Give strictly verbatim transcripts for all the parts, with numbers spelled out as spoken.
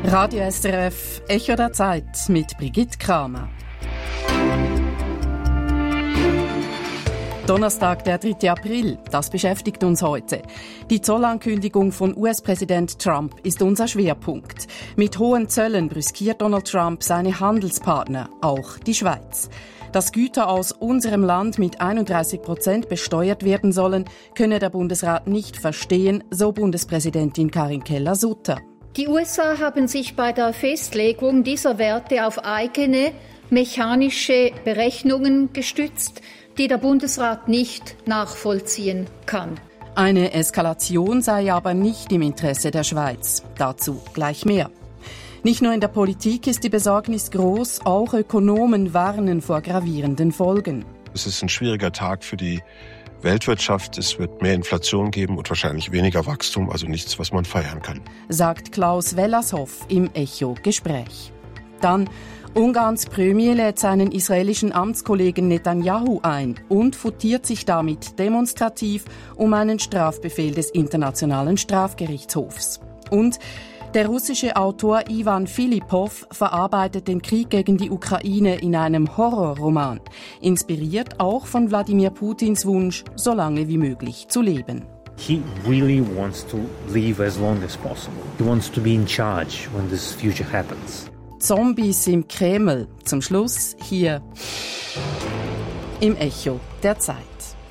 Radio S R F, Echo der Zeit mit Brigitte Kramer. Donnerstag, der dritte April, das beschäftigt uns heute. Die Zollankündigung von U S-Präsident Trump ist unser Schwerpunkt. Mit hohen Zöllen brüskiert Donald Trump seine Handelspartner, auch die Schweiz. Dass Güter aus unserem Land mit einunddreißig Prozent besteuert werden sollen, könne der Bundesrat nicht verstehen, so Bundespräsidentin Karin Keller-Sutter. Die U S A haben sich bei der Festlegung dieser Werte auf eigene mechanische Berechnungen gestützt, die der Bundesrat nicht nachvollziehen kann. Eine Eskalation sei aber nicht im Interesse der Schweiz. Dazu gleich mehr. Nicht nur in der Politik ist die Besorgnis groß, auch Ökonomen warnen vor gravierenden Folgen. Es ist ein schwieriger Tag für die Weltwirtschaft. Es wird mehr Inflation geben und wahrscheinlich weniger Wachstum, also nichts, was man feiern kann, sagt Klaus Wellershoff im Echo-Gespräch. Dann Ungarns Premier lädt seinen israelischen Amtskollegen Netanyahu ein und futiert sich damit demonstrativ um einen Strafbefehl des Internationalen Strafgerichtshofs. Und der russische Autor Iwan Filipow verarbeitet den Krieg gegen die Ukraine in einem Horrorroman, inspiriert auch von Wladimir Putins Wunsch, so lange wie möglich zu leben. He really wants to live as long as possible. He wants to be in charge when this future happens. Zombies im Kreml. Zum Schluss hier im Echo der Zeit.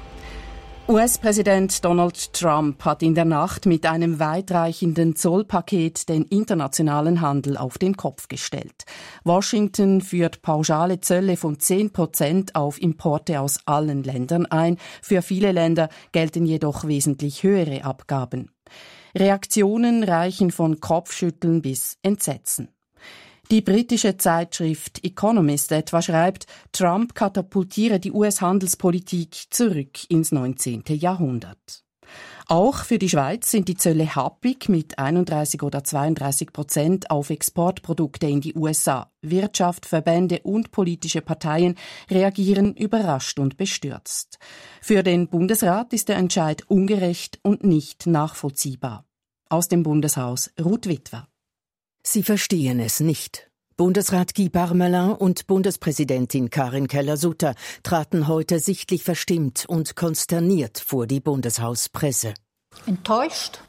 U S-Präsident Donald Trump hat in der Nacht mit einem weitreichenden Zollpaket den internationalen Handel auf den Kopf gestellt. Washington führt pauschale Zölle von zehn Prozent auf Importe aus allen Ländern ein. Für viele Länder gelten jedoch wesentlich höhere Abgaben. Reaktionen reichen von Kopfschütteln bis Entsetzen. Die britische Zeitschrift Economist etwa schreibt, Trump katapultiere die U S-Handelspolitik zurück ins neunzehnten Jahrhundert. Auch für die Schweiz sind die Zölle happig mit einunddreißig oder zweiunddreißig Prozent auf Exportprodukte in die U S A. Wirtschaft, Verbände und politische Parteien reagieren überrascht und bestürzt. Für den Bundesrat ist der Entscheid ungerecht und nicht nachvollziehbar. Aus dem Bundeshaus Ruth Witwer. Sie verstehen es nicht. Bundesrat Guy Parmelin und Bundespräsidentin Karin Keller-Sutter traten heute sichtlich verstimmt und konsterniert vor die Bundeshauspresse. Enttäuscht.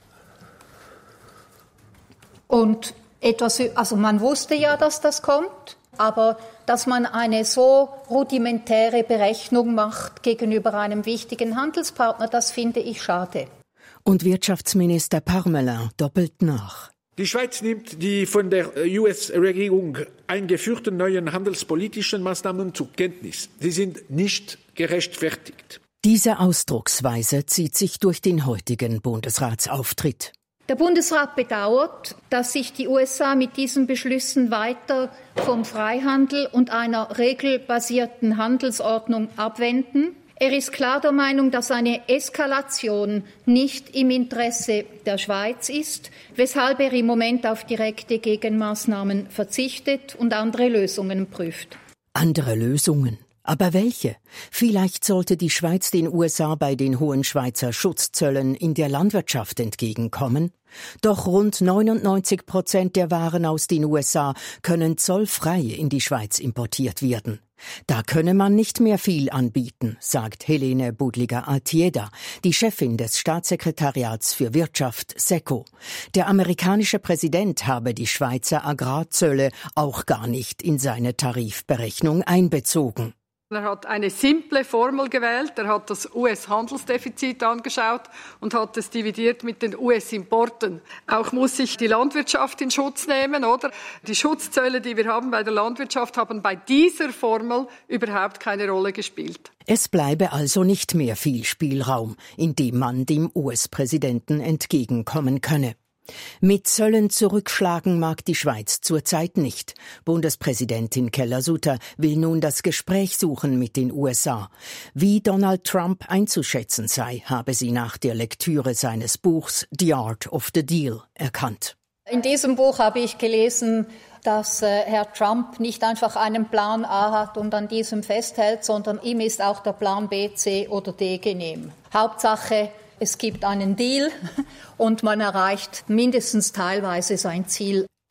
Und etwas, also man wusste ja, dass das kommt, aber dass man eine so rudimentäre Berechnung macht gegenüber einem wichtigen Handelspartner, das finde ich schade. Und Wirtschaftsminister Parmelin doppelt nach. Die Schweiz nimmt die von der U S-Regierung eingeführten neuen handelspolitischen Maßnahmen zur Kenntnis. Sie sind nicht gerechtfertigt. Diese Ausdrucksweise zieht sich durch den heutigen Bundesratsauftritt. Der Bundesrat bedauert, dass sich die U S A mit diesen Beschlüssen weiter vom Freihandel und einer regelbasierten Handelsordnung abwenden. Er ist klar der Meinung, dass eine Eskalation nicht im Interesse der Schweiz ist, weshalb er im Moment auf direkte Gegenmaßnahmen verzichtet und andere Lösungen prüft. Andere Lösungen? Aber welche? Vielleicht sollte die Schweiz den U S A bei den hohen Schweizer Schutzzöllen in der Landwirtschaft entgegenkommen? Doch rund neunundneunzig Prozent der Waren aus den U S A können zollfrei in die Schweiz importiert werden. Da könne man nicht mehr viel anbieten, sagt Helene Budliger-Altieda, die Chefin des Staatssekretariats für Wirtschaft SECO. Der amerikanische Präsident habe die Schweizer Agrarzölle auch gar nicht in seine Tarifberechnung einbezogen. Er hat eine simple Formel gewählt, er hat das U S-Handelsdefizit angeschaut und hat es dividiert mit den U S-Importen. Auch muss sich die Landwirtschaft in Schutz nehmen, oder? Die Schutzzölle, die wir haben bei der Landwirtschaft, haben bei dieser Formel überhaupt keine Rolle gespielt. Es bleibe also nicht mehr viel Spielraum, in dem man dem U S-Präsidenten entgegenkommen könne. Mit Zöllen zurückschlagen mag die Schweiz zurzeit nicht. Bundespräsidentin Keller-Sutter will nun das Gespräch suchen mit den U S A. Wie Donald Trump einzuschätzen sei, habe sie nach der Lektüre seines Buchs The Art of the Deal erkannt. In diesem Buch habe ich gelesen, dass äh, Herr Trump nicht einfach einen Plan A hat und an diesem festhält, sondern ihm ist auch der Plan B, C oder D genehm. Hauptsache, es gibt einen Deal und man erreicht mindestens teilweise sein Ziel.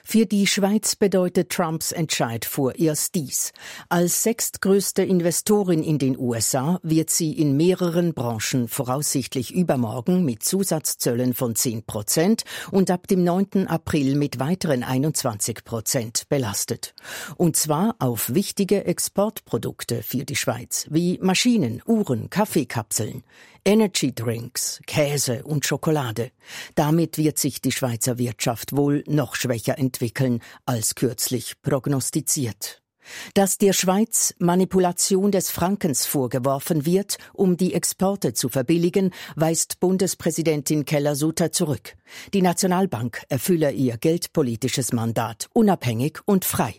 Für die Schweiz bedeutet Trumps Entscheid vorerst dies. Als sechstgrößte Investorin in den U S A wird sie in mehreren Branchen voraussichtlich übermorgen mit Zusatzzöllen von zehn Prozent und ab dem neunten April mit weiteren einundzwanzig Prozent belastet. Und zwar auf wichtige Exportprodukte für die Schweiz, wie Maschinen, Uhren, Kaffeekapseln, Energy Drinks, Käse und Schokolade. Damit wird sich die Schweizer Wirtschaft wohl noch schwächer entwickeln als kürzlich prognostiziert. Dass der Schweiz Manipulation des Frankens vorgeworfen wird, um die Exporte zu verbilligen, weist Bundespräsidentin Keller-Sutter zurück. Die Nationalbank erfülle ihr geldpolitisches Mandat unabhängig und frei.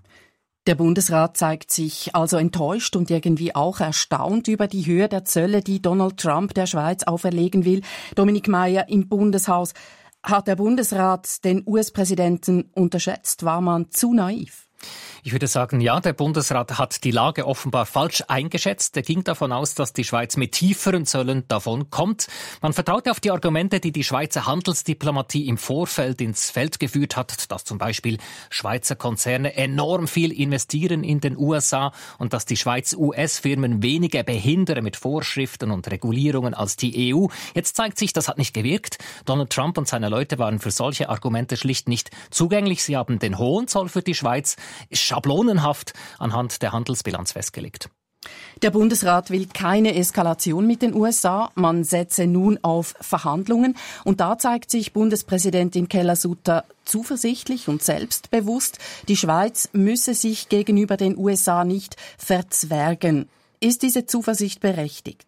Der Bundesrat zeigt sich also enttäuscht und irgendwie auch erstaunt über die Höhe der Zölle, die Donald Trump der Schweiz auferlegen will. Dominik Meier im Bundeshaus. Hat der Bundesrat den U S-Präsidenten unterschätzt? War man zu naiv? Ich würde sagen, ja, der Bundesrat hat die Lage offenbar falsch eingeschätzt. Er ging davon aus, dass die Schweiz mit tieferen Zöllen davon kommt. Man vertraute auf die Argumente, die die Schweizer Handelsdiplomatie im Vorfeld ins Feld geführt hat, dass zum Beispiel Schweizer Konzerne enorm viel investieren in den U S A und dass die Schweiz U S-Firmen weniger behindere mit Vorschriften und Regulierungen als die E U. Jetzt zeigt sich, das hat nicht gewirkt. Donald Trump und seine Leute waren für solche Argumente schlicht nicht zugänglich. Sie haben den hohen Zoll für die Schweiz schablonenhaft anhand der Handelsbilanz festgelegt. Der Bundesrat will keine Eskalation mit den U S A. Man setze nun auf Verhandlungen. Und da zeigt sich Bundespräsidentin Keller-Sutter zuversichtlich und selbstbewusst. Die Schweiz müsse sich gegenüber den U S A nicht verzwergen. Ist diese Zuversicht berechtigt?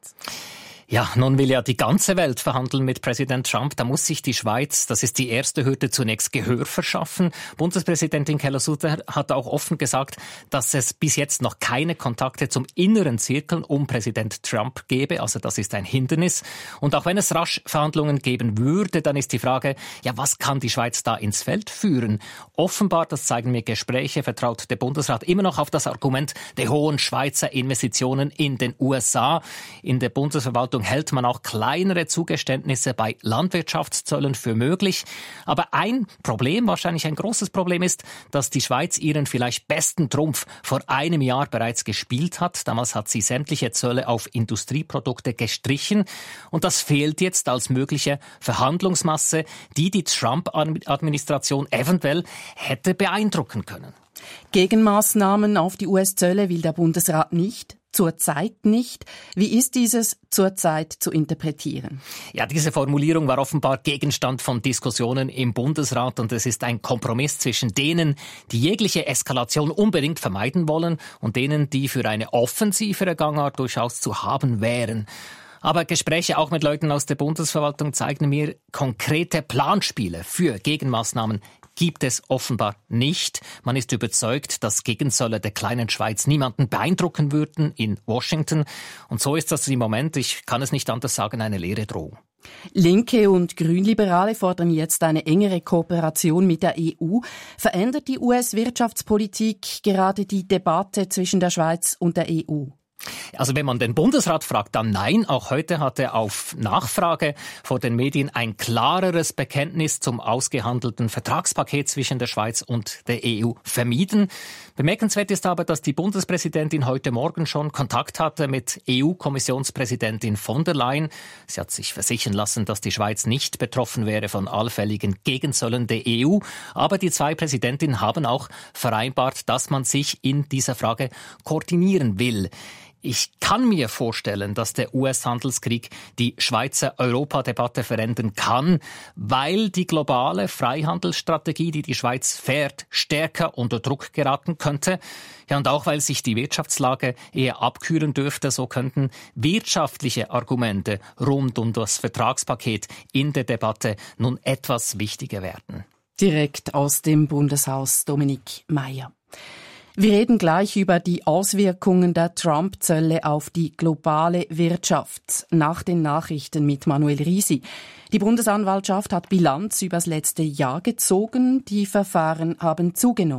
Ja, nun will ja die ganze Welt verhandeln mit Präsident Trump. Da muss sich die Schweiz, das ist die erste Hürde, zunächst Gehör verschaffen. Bundespräsidentin Keller-Sutter hat auch offen gesagt, dass es bis jetzt noch keine Kontakte zum inneren Zirkel um Präsident Trump gebe. Also das ist ein Hindernis. Und auch wenn es rasch Verhandlungen geben würde, dann ist die Frage, ja, was kann die Schweiz da ins Feld führen? Offenbar, das zeigen mir Gespräche, vertraut der Bundesrat immer noch auf das Argument der hohen Schweizer Investitionen in den U S A. In der Bundesverwaltung hält man auch kleinere Zugeständnisse bei Landwirtschaftszöllen für möglich. Aber ein Problem, wahrscheinlich ein großes Problem ist, dass die Schweiz ihren vielleicht besten Trumpf vor einem Jahr bereits gespielt hat. Damals hat sie sämtliche Zölle auf Industrieprodukte gestrichen. Und das fehlt jetzt als mögliche Verhandlungsmasse, die die Trump-Administration eventuell hätte beeindrucken können. Gegenmaßnahmen auf die U S-Zölle will der Bundesrat nicht. Zurzeit nicht. Wie ist dieses zurzeit zu interpretieren? Ja, diese Formulierung war offenbar Gegenstand von Diskussionen im Bundesrat und es ist ein Kompromiss zwischen denen, die jegliche Eskalation unbedingt vermeiden wollen und denen, die für eine offensivere Gangart durchaus zu haben wären. Aber Gespräche auch mit Leuten aus der Bundesverwaltung zeigen mir, konkrete Planspiele für Gegenmaßnahmen gibt es offenbar nicht. Man ist überzeugt, dass Gegenzölle der kleinen Schweiz niemanden beeindrucken würden in Washington. Und so ist das im Moment, ich kann es nicht anders sagen, eine leere Drohung. Linke und Grünliberale fordern jetzt eine engere Kooperation mit der E U. Verändert die U S-Wirtschaftspolitik gerade die Debatte zwischen der Schweiz und der E U? Also wenn man den Bundesrat fragt, dann nein. Auch heute hat er auf Nachfrage vor den Medien ein klareres Bekenntnis zum ausgehandelten Vertragspaket zwischen der Schweiz und der E U vermieden. Bemerkenswert ist aber, dass die Bundespräsidentin heute Morgen schon Kontakt hatte mit E U-Kommissionspräsidentin von der Leyen. Sie hat sich versichern lassen, dass die Schweiz nicht betroffen wäre von allfälligen Gegenzöllen der E U. Aber die zwei Präsidentinnen haben auch vereinbart, dass man sich in dieser Frage koordinieren will. Ich kann mir vorstellen, dass der U S-Handelskrieg die Schweizer Europadebatte verändern kann, weil die globale Freihandelsstrategie, die die Schweiz fährt, stärker unter Druck geraten könnte. Ja, und auch weil sich die Wirtschaftslage eher abkühlen dürfte, so könnten wirtschaftliche Argumente rund um das Vertragspaket in der Debatte nun etwas wichtiger werden. Direkt aus dem Bundeshaus, Dominik Meier. Wir reden gleich über die Auswirkungen der Trump-Zölle auf die globale Wirtschaft. Nach den Nachrichten mit Manuel Risi. Die Bundesanwaltschaft hat Bilanz übers letzte Jahr gezogen. Die Verfahren haben zugenommen.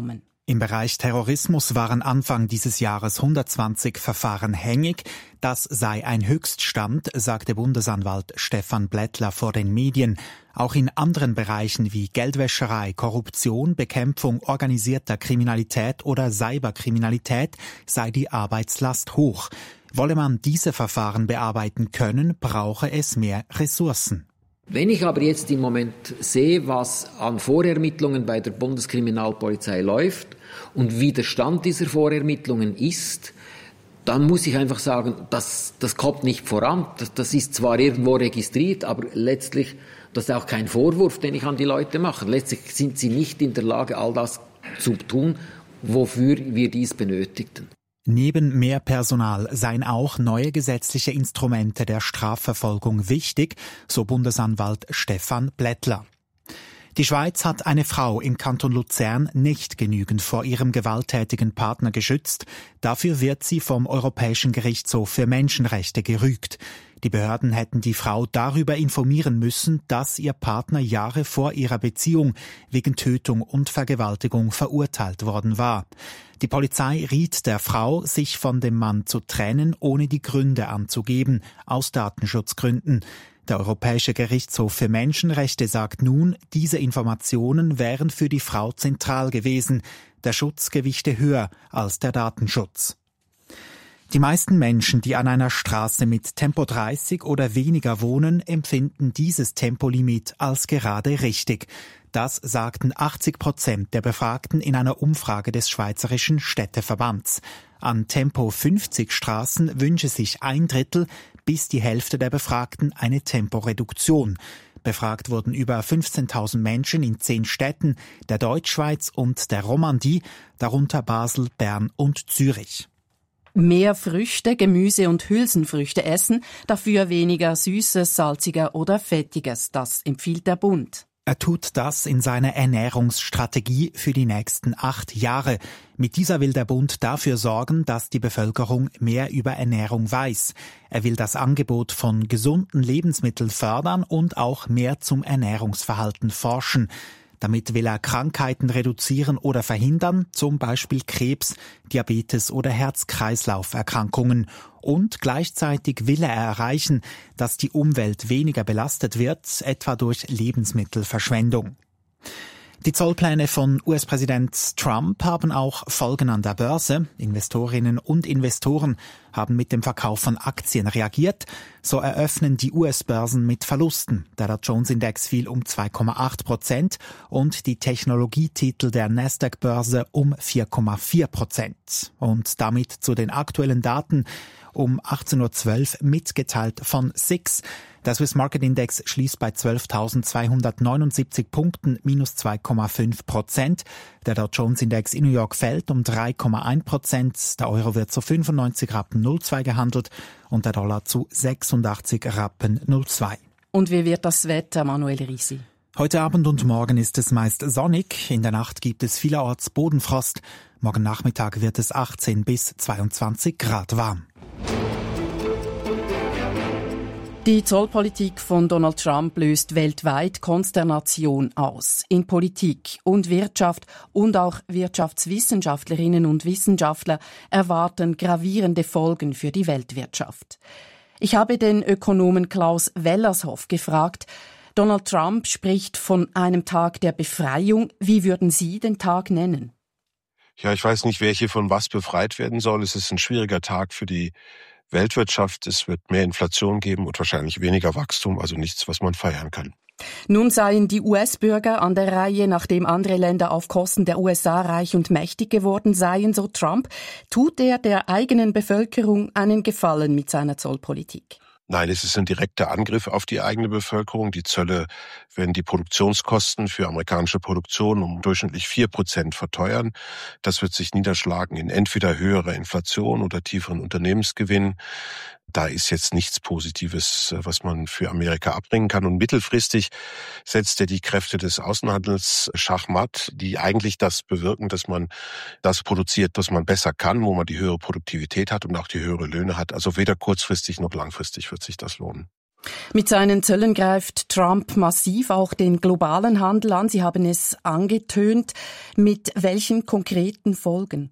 Im Bereich Terrorismus waren Anfang dieses Jahres hundertzwanzig Verfahren hängig. Das sei ein Höchststand, sagte Bundesanwalt Stefan Blättler vor den Medien. Auch in anderen Bereichen wie Geldwäscherei, Korruption, Bekämpfung organisierter Kriminalität oder Cyberkriminalität sei die Arbeitslast hoch. Wolle man diese Verfahren bearbeiten können, brauche es mehr Ressourcen. Wenn ich aber jetzt im Moment sehe, was an Vorermittlungen bei der Bundeskriminalpolizei läuft und wie der Stand dieser Vorermittlungen ist, dann muss ich einfach sagen, das, das kommt nicht voran. Das, das ist zwar irgendwo registriert, aber letztlich, das ist auch kein Vorwurf, den ich an die Leute mache. Letztlich sind sie nicht in der Lage, all das zu tun, wofür wir dies benötigten. Neben mehr Personal seien auch neue gesetzliche Instrumente der Strafverfolgung wichtig, so Bundesanwalt Stefan Blättler. Die Schweiz hat eine Frau im Kanton Luzern nicht genügend vor ihrem gewalttätigen Partner geschützt. Dafür wird sie vom Europäischen Gerichtshof für Menschenrechte gerügt. Die Behörden hätten die Frau darüber informieren müssen, dass ihr Partner Jahre vor ihrer Beziehung wegen Tötung und Vergewaltigung verurteilt worden war. Die Polizei riet der Frau, sich von dem Mann zu trennen, ohne die Gründe anzugeben, aus Datenschutzgründen. Der Europäische Gerichtshof für Menschenrechte sagt nun, diese Informationen wären für die Frau zentral gewesen, der Schutz gewichte höher als der Datenschutz. Die meisten Menschen, die an einer Straße mit Tempo dreißig oder weniger wohnen, empfinden dieses Tempolimit als gerade richtig. Das sagten achtzig Prozent der Befragten in einer Umfrage des Schweizerischen Städteverbands. An Tempo fünfzig Straßen wünsche sich ein Drittel bis die Hälfte der Befragten eine Temporeduktion. Befragt wurden über fünfzehntausend Menschen in zehn Städten der Deutschschweiz und der Romandie, darunter Basel, Bern und Zürich. Mehr Früchte, Gemüse und Hülsenfrüchte essen, dafür weniger Süßes, Salziger oder Fettiges. Das empfiehlt der Bund. Er tut das in seiner Ernährungsstrategie für die nächsten acht Jahre. Mit dieser will der Bund dafür sorgen, dass die Bevölkerung mehr über Ernährung weiß. Er will das Angebot von gesunden Lebensmitteln fördern und auch mehr zum Ernährungsverhalten forschen. Damit will er Krankheiten reduzieren oder verhindern, zum Beispiel Krebs, Diabetes oder Herz-Kreislauf-Erkrankungen. Und gleichzeitig will er erreichen, dass die Umwelt weniger belastet wird, etwa durch Lebensmittelverschwendung. Die Zollpläne von U S-Präsident Trump haben auch Folgen an der Börse. Investorinnen und Investoren haben mit dem Verkauf von Aktien reagiert. So eröffnen die U S-Börsen mit Verlusten. Der Dow Jones-Index fiel um zwei Komma acht Prozent und die Technologietitel der Nasdaq-Börse um vier Komma vier Prozent. Und damit zu den aktuellen Daten um achtzehn Uhr zwölf mitgeteilt von S I X. Der Swiss Market Index schließt bei zwölftausendzweihundertneunundsiebzig Punkten, minus zwei Komma fünf Prozent. Der Dow Jones Index in New York fällt um drei Komma eins Prozent. Der Euro wird zu fünfundneunzig Rappen null zwei gehandelt und der Dollar zu sechsundachtzig Rappen null zwei. Und wie wird das Wetter, Manuel Risi? Heute Abend und morgen ist es meist sonnig. In der Nacht gibt es vielerorts Bodenfrost. Morgen Nachmittag wird es achtzehn bis zweiundzwanzig Grad warm. Die Zollpolitik von Donald Trump löst weltweit Konsternation aus. In Politik und Wirtschaft und auch Wirtschaftswissenschaftlerinnen und Wissenschaftler erwarten gravierende Folgen für die Weltwirtschaft. Ich habe den Ökonomen Klaus Wellershoff gefragt, Donald Trump spricht von einem Tag der Befreiung. Wie würden Sie den Tag nennen? Ja, ich weiß nicht, wer hier von was befreit werden soll. Es ist ein schwieriger Tag für die Weltwirtschaft. Es wird mehr Inflation geben und wahrscheinlich weniger Wachstum, also nichts, was man feiern kann. Nun seien die U S-Bürger an der Reihe, nachdem andere Länder auf Kosten der U S A reich und mächtig geworden seien, so Trump. Tut er der eigenen Bevölkerung einen Gefallen mit seiner Zollpolitik? Nein, es ist ein direkter Angriff auf die eigene Bevölkerung. Die Zölle werden die Produktionskosten für amerikanische Produktion um durchschnittlich vier Prozent verteuern. Das wird sich niederschlagen in entweder höherer Inflation oder tieferen Unternehmensgewinn. Da ist jetzt nichts Positives, was man für Amerika abbringen kann. Und mittelfristig setzt er die Kräfte des Außenhandels schachmatt, die eigentlich das bewirken, dass man das produziert, was man besser kann, wo man die höhere Produktivität hat und auch die höhere Löhne hat. Also weder kurzfristig noch langfristig wird sich das lohnen. Mit seinen Zöllen greift Trump massiv auch den globalen Handel an. Sie haben es angetönt. Mit welchen konkreten Folgen?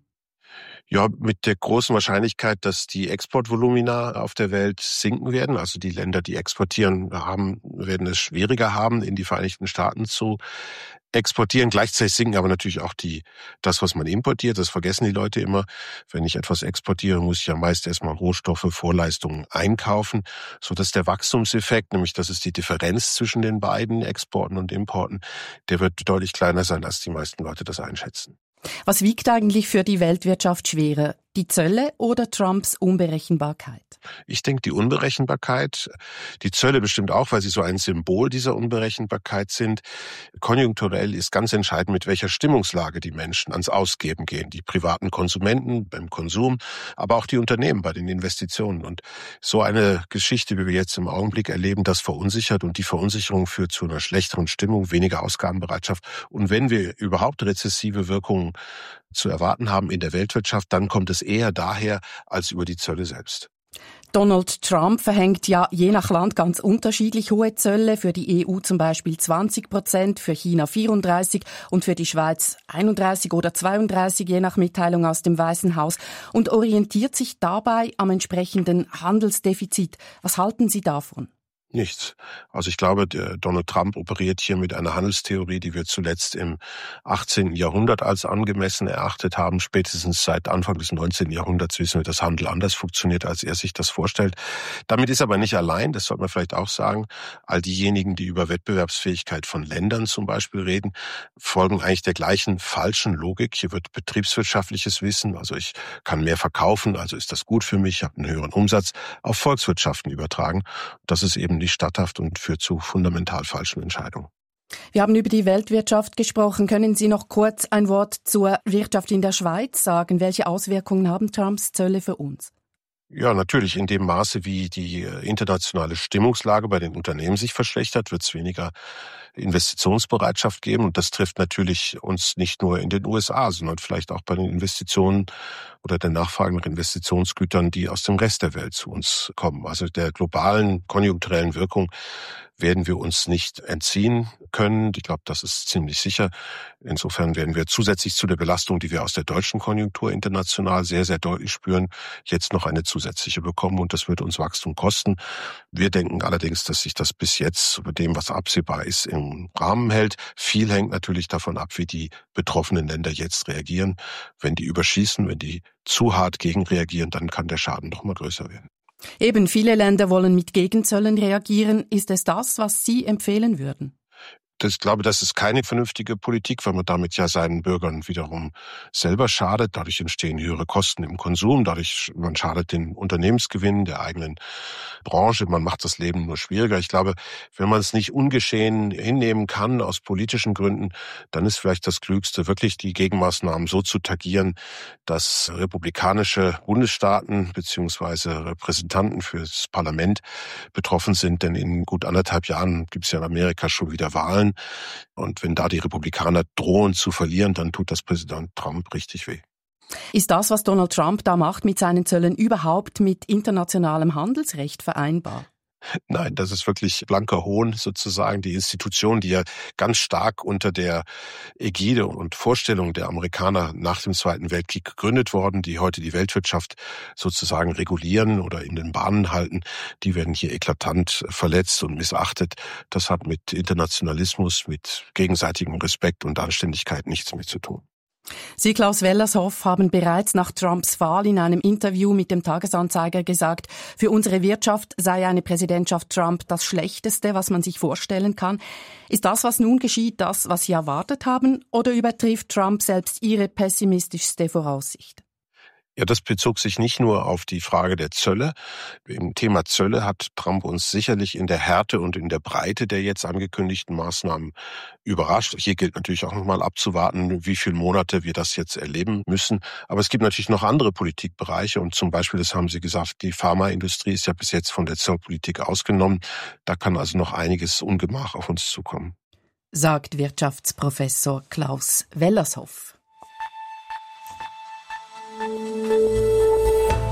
Ja, mit der großen Wahrscheinlichkeit, dass die Exportvolumina auf der Welt sinken werden. Also die Länder, die exportieren haben, werden es schwieriger haben, in die Vereinigten Staaten zu exportieren. Gleichzeitig sinken aber natürlich auch die, das, was man importiert. Das vergessen die Leute immer. Wenn ich etwas exportiere, muss ich ja meist erstmal Rohstoffe, Vorleistungen einkaufen, sodass der Wachstumseffekt, nämlich das ist die Differenz zwischen den beiden Exporten und Importen, der wird deutlich kleiner sein, als die meisten Leute das einschätzen. Was wiegt eigentlich für die Weltwirtschaft schwerer? Die Zölle oder Trumps Unberechenbarkeit? Ich denke, die Unberechenbarkeit, die Zölle bestimmt auch, weil sie so ein Symbol dieser Unberechenbarkeit sind. Konjunkturell ist ganz entscheidend, mit welcher Stimmungslage die Menschen ans Ausgeben gehen. Die privaten Konsumenten beim Konsum, aber auch die Unternehmen bei den Investitionen. Und so eine Geschichte, wie wir jetzt im Augenblick erleben, das verunsichert und die Verunsicherung führt zu einer schlechteren Stimmung, weniger Ausgabenbereitschaft. Und wenn wir überhaupt rezessive Wirkungen zu erwarten haben in der Weltwirtschaft, dann kommt es eher daher als über die Zölle selbst. Donald Trump verhängt ja je nach Land ganz unterschiedlich hohe Zölle. Für die E U zum Beispiel zwanzig Prozent, für China vierunddreißig und für die Schweiz einunddreißig oder zweiunddreißig, je nach Mitteilung aus dem Weißen Haus. Und orientiert sich dabei am entsprechenden Handelsdefizit. Was halten Sie davon? Nichts. Also ich glaube, der Donald Trump operiert hier mit einer Handelstheorie, die wir zuletzt im achtzehnten Jahrhundert als angemessen erachtet haben. Spätestens seit Anfang des neunzehnten Jahrhunderts wissen wir, dass Handel anders funktioniert, als er sich das vorstellt. Damit ist aber nicht allein, das sollte man vielleicht auch sagen. All diejenigen, die über Wettbewerbsfähigkeit von Ländern zum Beispiel reden, folgen eigentlich der gleichen falschen Logik. Hier wird betriebswirtschaftliches Wissen, also ich kann mehr verkaufen, also ist das gut für mich, ich habe einen höheren Umsatz, auf Volkswirtschaften übertragen. Das ist eben nicht statthaft und führt zu fundamental falschen Entscheidungen. Wir haben über die Weltwirtschaft gesprochen. Können Sie noch kurz ein Wort zur Wirtschaft in der Schweiz sagen? Welche Auswirkungen haben Trumps Zölle für uns? Ja, natürlich. In dem Maße, wie die internationale Stimmungslage bei den Unternehmen sich verschlechtert, wird es weniger Investitionsbereitschaft geben. Und das trifft natürlich uns nicht nur in den U S A, sondern vielleicht auch bei den Investitionen oder der Nachfrage nach Investitionsgütern, die aus dem Rest der Welt zu uns kommen. Also der globalen konjunkturellen Wirkung werden wir uns nicht entziehen können. Ich glaube, das ist ziemlich sicher. Insofern werden wir zusätzlich zu der Belastung, die wir aus der deutschen Konjunktur international sehr, sehr deutlich spüren, jetzt noch eine zusätzliche bekommen und das wird uns Wachstum kosten. Wir denken allerdings, dass sich das bis jetzt über dem, was absehbar ist, im Rahmen hält. Viel hängt natürlich davon ab, wie die betroffenen Länder jetzt reagieren. Wenn die überschießen, wenn die zu hart gegenreagieren, dann kann der Schaden noch mal größer werden. Eben, viele Länder wollen mit Gegenzöllen reagieren. Ist es das, was Sie empfehlen würden? Ich glaube, das ist keine vernünftige Politik, weil man damit ja seinen Bürgern wiederum selber schadet. Dadurch entstehen höhere Kosten im Konsum, dadurch man schadet den Unternehmensgewinn der eigenen Branche, man macht das Leben nur schwieriger. Ich glaube, wenn man es nicht ungeschehen hinnehmen kann aus politischen Gründen, dann ist vielleicht das Klügste, wirklich die Gegenmaßnahmen so zu tagieren, dass republikanische Bundesstaaten beziehungsweise Repräsentanten fürs Parlament betroffen sind. Denn in gut anderthalb Jahren gibt es ja in Amerika schon wieder Wahlen. Und wenn da die Republikaner drohen zu verlieren, dann tut das Präsident Trump richtig weh. Ist das, was Donald Trump da macht mit seinen Zöllen, überhaupt mit internationalem Handelsrecht vereinbar? Nein, das ist wirklich blanker Hohn sozusagen. Die Institution, die ja ganz stark unter der Ägide und Vorstellung der Amerikaner nach dem Zweiten Weltkrieg gegründet worden, die heute die Weltwirtschaft sozusagen regulieren oder in den Bahnen halten, die werden hier eklatant verletzt und missachtet. Das hat mit Internationalismus, mit gegenseitigem Respekt und Anständigkeit nichts mehr zu tun. Sie, Klaus Wellershoff, haben bereits nach Trumps Wahl in einem Interview mit dem Tagesanzeiger gesagt, für unsere Wirtschaft sei eine Präsidentschaft Trump das Schlechteste, was man sich vorstellen kann. Ist das, was nun geschieht, das, was Sie erwartet haben, oder übertrifft Trump selbst Ihre pessimistischste Voraussicht? Ja, das bezog sich nicht nur auf die Frage der Zölle. Im Thema Zölle hat Trump uns sicherlich in der Härte und in der Breite der jetzt angekündigten Maßnahmen überrascht. Hier gilt natürlich auch nochmal abzuwarten, wie viele Monate wir das jetzt erleben müssen. Aber es gibt natürlich noch andere Politikbereiche und zum Beispiel, das haben Sie gesagt, die Pharmaindustrie ist ja bis jetzt von der Zollpolitik ausgenommen. Da kann also noch einiges Ungemach auf uns zukommen. Sagt Wirtschaftsprofessor Klaus Wellershoff.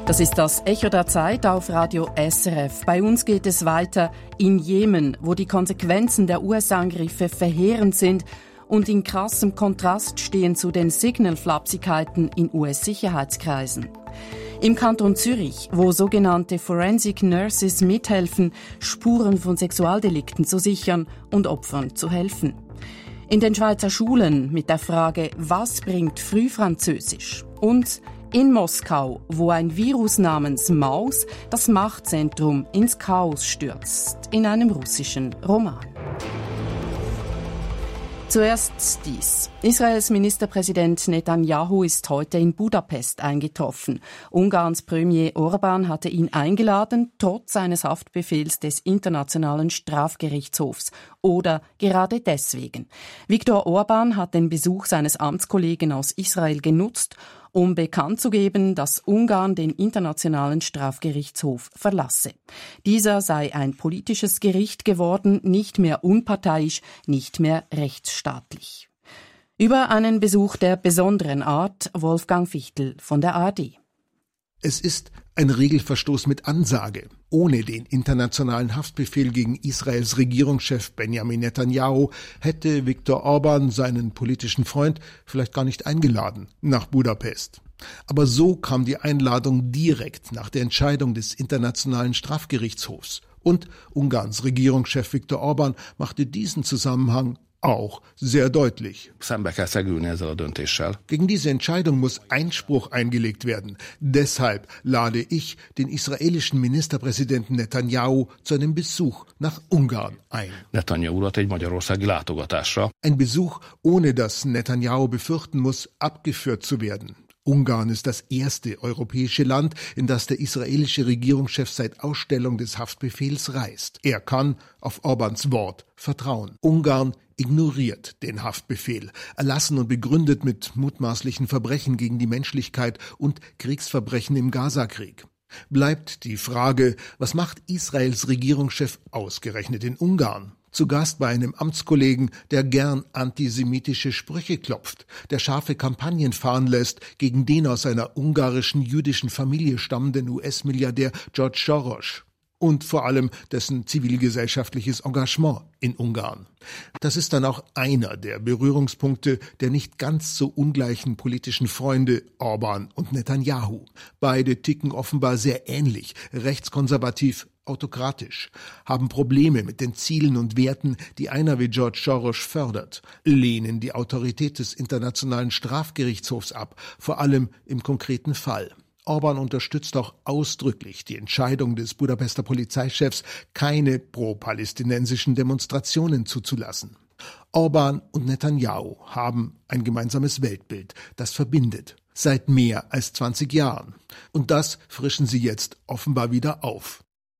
Das ist das Echo der Zeit auf Radio S R F. Bei uns geht es weiter in Jemen, wo die Konsequenzen der U S-Angriffe verheerend sind und in krassem Kontrast stehen zu den Signalflapsigkeiten in U S-Sicherheitskreisen. Im Kanton Zürich, wo sogenannte Forensic Nurses mithelfen, Spuren von Sexualdelikten zu sichern und Opfern zu helfen. In den Schweizer Schulen mit der Frage, was bringt Frühfranzösisch? Und in Moskau, wo ein Virus namens Maus das Machtzentrum ins Chaos stürzt, in einem russischen Roman. Zuerst dies. Israels Ministerpräsident Netanyahu ist heute in Budapest eingetroffen. Ungarns Premier Orban hatte ihn eingeladen, trotz eines Haftbefehls des Internationalen Strafgerichtshofs. Oder gerade deswegen. Viktor Orban hat den Besuch seines Amtskollegen aus Israel genutzt, um bekannt zu geben, dass Ungarn den Internationalen Strafgerichtshof verlasse. Dieser sei ein politisches Gericht geworden, nicht mehr unparteiisch, nicht mehr rechtsstaatlich. Über einen Besuch der besonderen Art, Wolfgang Fichtel von der A R D. Es ist ein Regelverstoß mit Ansage. Ohne den internationalen Haftbefehl gegen Israels Regierungschef Benjamin Netanyahu hätte Viktor Orban seinen politischen Freund vielleicht gar nicht eingeladen nach Budapest. Aber so kam die Einladung direkt nach der Entscheidung des Internationalen Strafgerichtshofs. Und Ungarns Regierungschef Viktor Orban machte diesen Zusammenhang auch sehr deutlich. Gegen diese Entscheidung muss Einspruch eingelegt werden. Deshalb lade ich den israelischen Ministerpräsidenten Netanyahu zu einem Besuch nach Ungarn ein. Ein Besuch, ohne dass Netanyahu befürchten muss, abgeführt zu werden. Ungarn ist das erste europäische Land, in das der israelische Regierungschef seit Ausstellung des Haftbefehls reist. Er kann auf Orbans Wort vertrauen. Ungarn ignoriert den Haftbefehl, erlassen und begründet mit mutmaßlichen Verbrechen gegen die Menschlichkeit und Kriegsverbrechen im Gazakrieg. Bleibt die Frage, was macht Israels Regierungschef ausgerechnet in Ungarn? Zu Gast bei einem Amtskollegen, der gern antisemitische Sprüche klopft, der scharfe Kampagnen fahren lässt gegen den aus einer ungarischen jüdischen Familie stammenden U S-Milliardär George Soros und vor allem dessen zivilgesellschaftliches Engagement in Ungarn. Das ist dann auch einer der Berührungspunkte der nicht ganz so ungleichen politischen Freunde Orban und Netanyahu. Beide ticken offenbar sehr ähnlich, rechtskonservativ, autokratisch, haben Probleme mit den Zielen und Werten, die einer wie George Soros fördert, lehnen die Autorität des Internationalen Strafgerichtshofs ab, vor allem im konkreten Fall. Orban unterstützt auch ausdrücklich die Entscheidung des Budapester Polizeichefs, keine pro-palästinensischen Demonstrationen zuzulassen. Orban und Netanyahu haben ein gemeinsames Weltbild, das verbindet, seit mehr als zwanzig Jahren. Und das frischen sie jetzt offenbar wieder auf.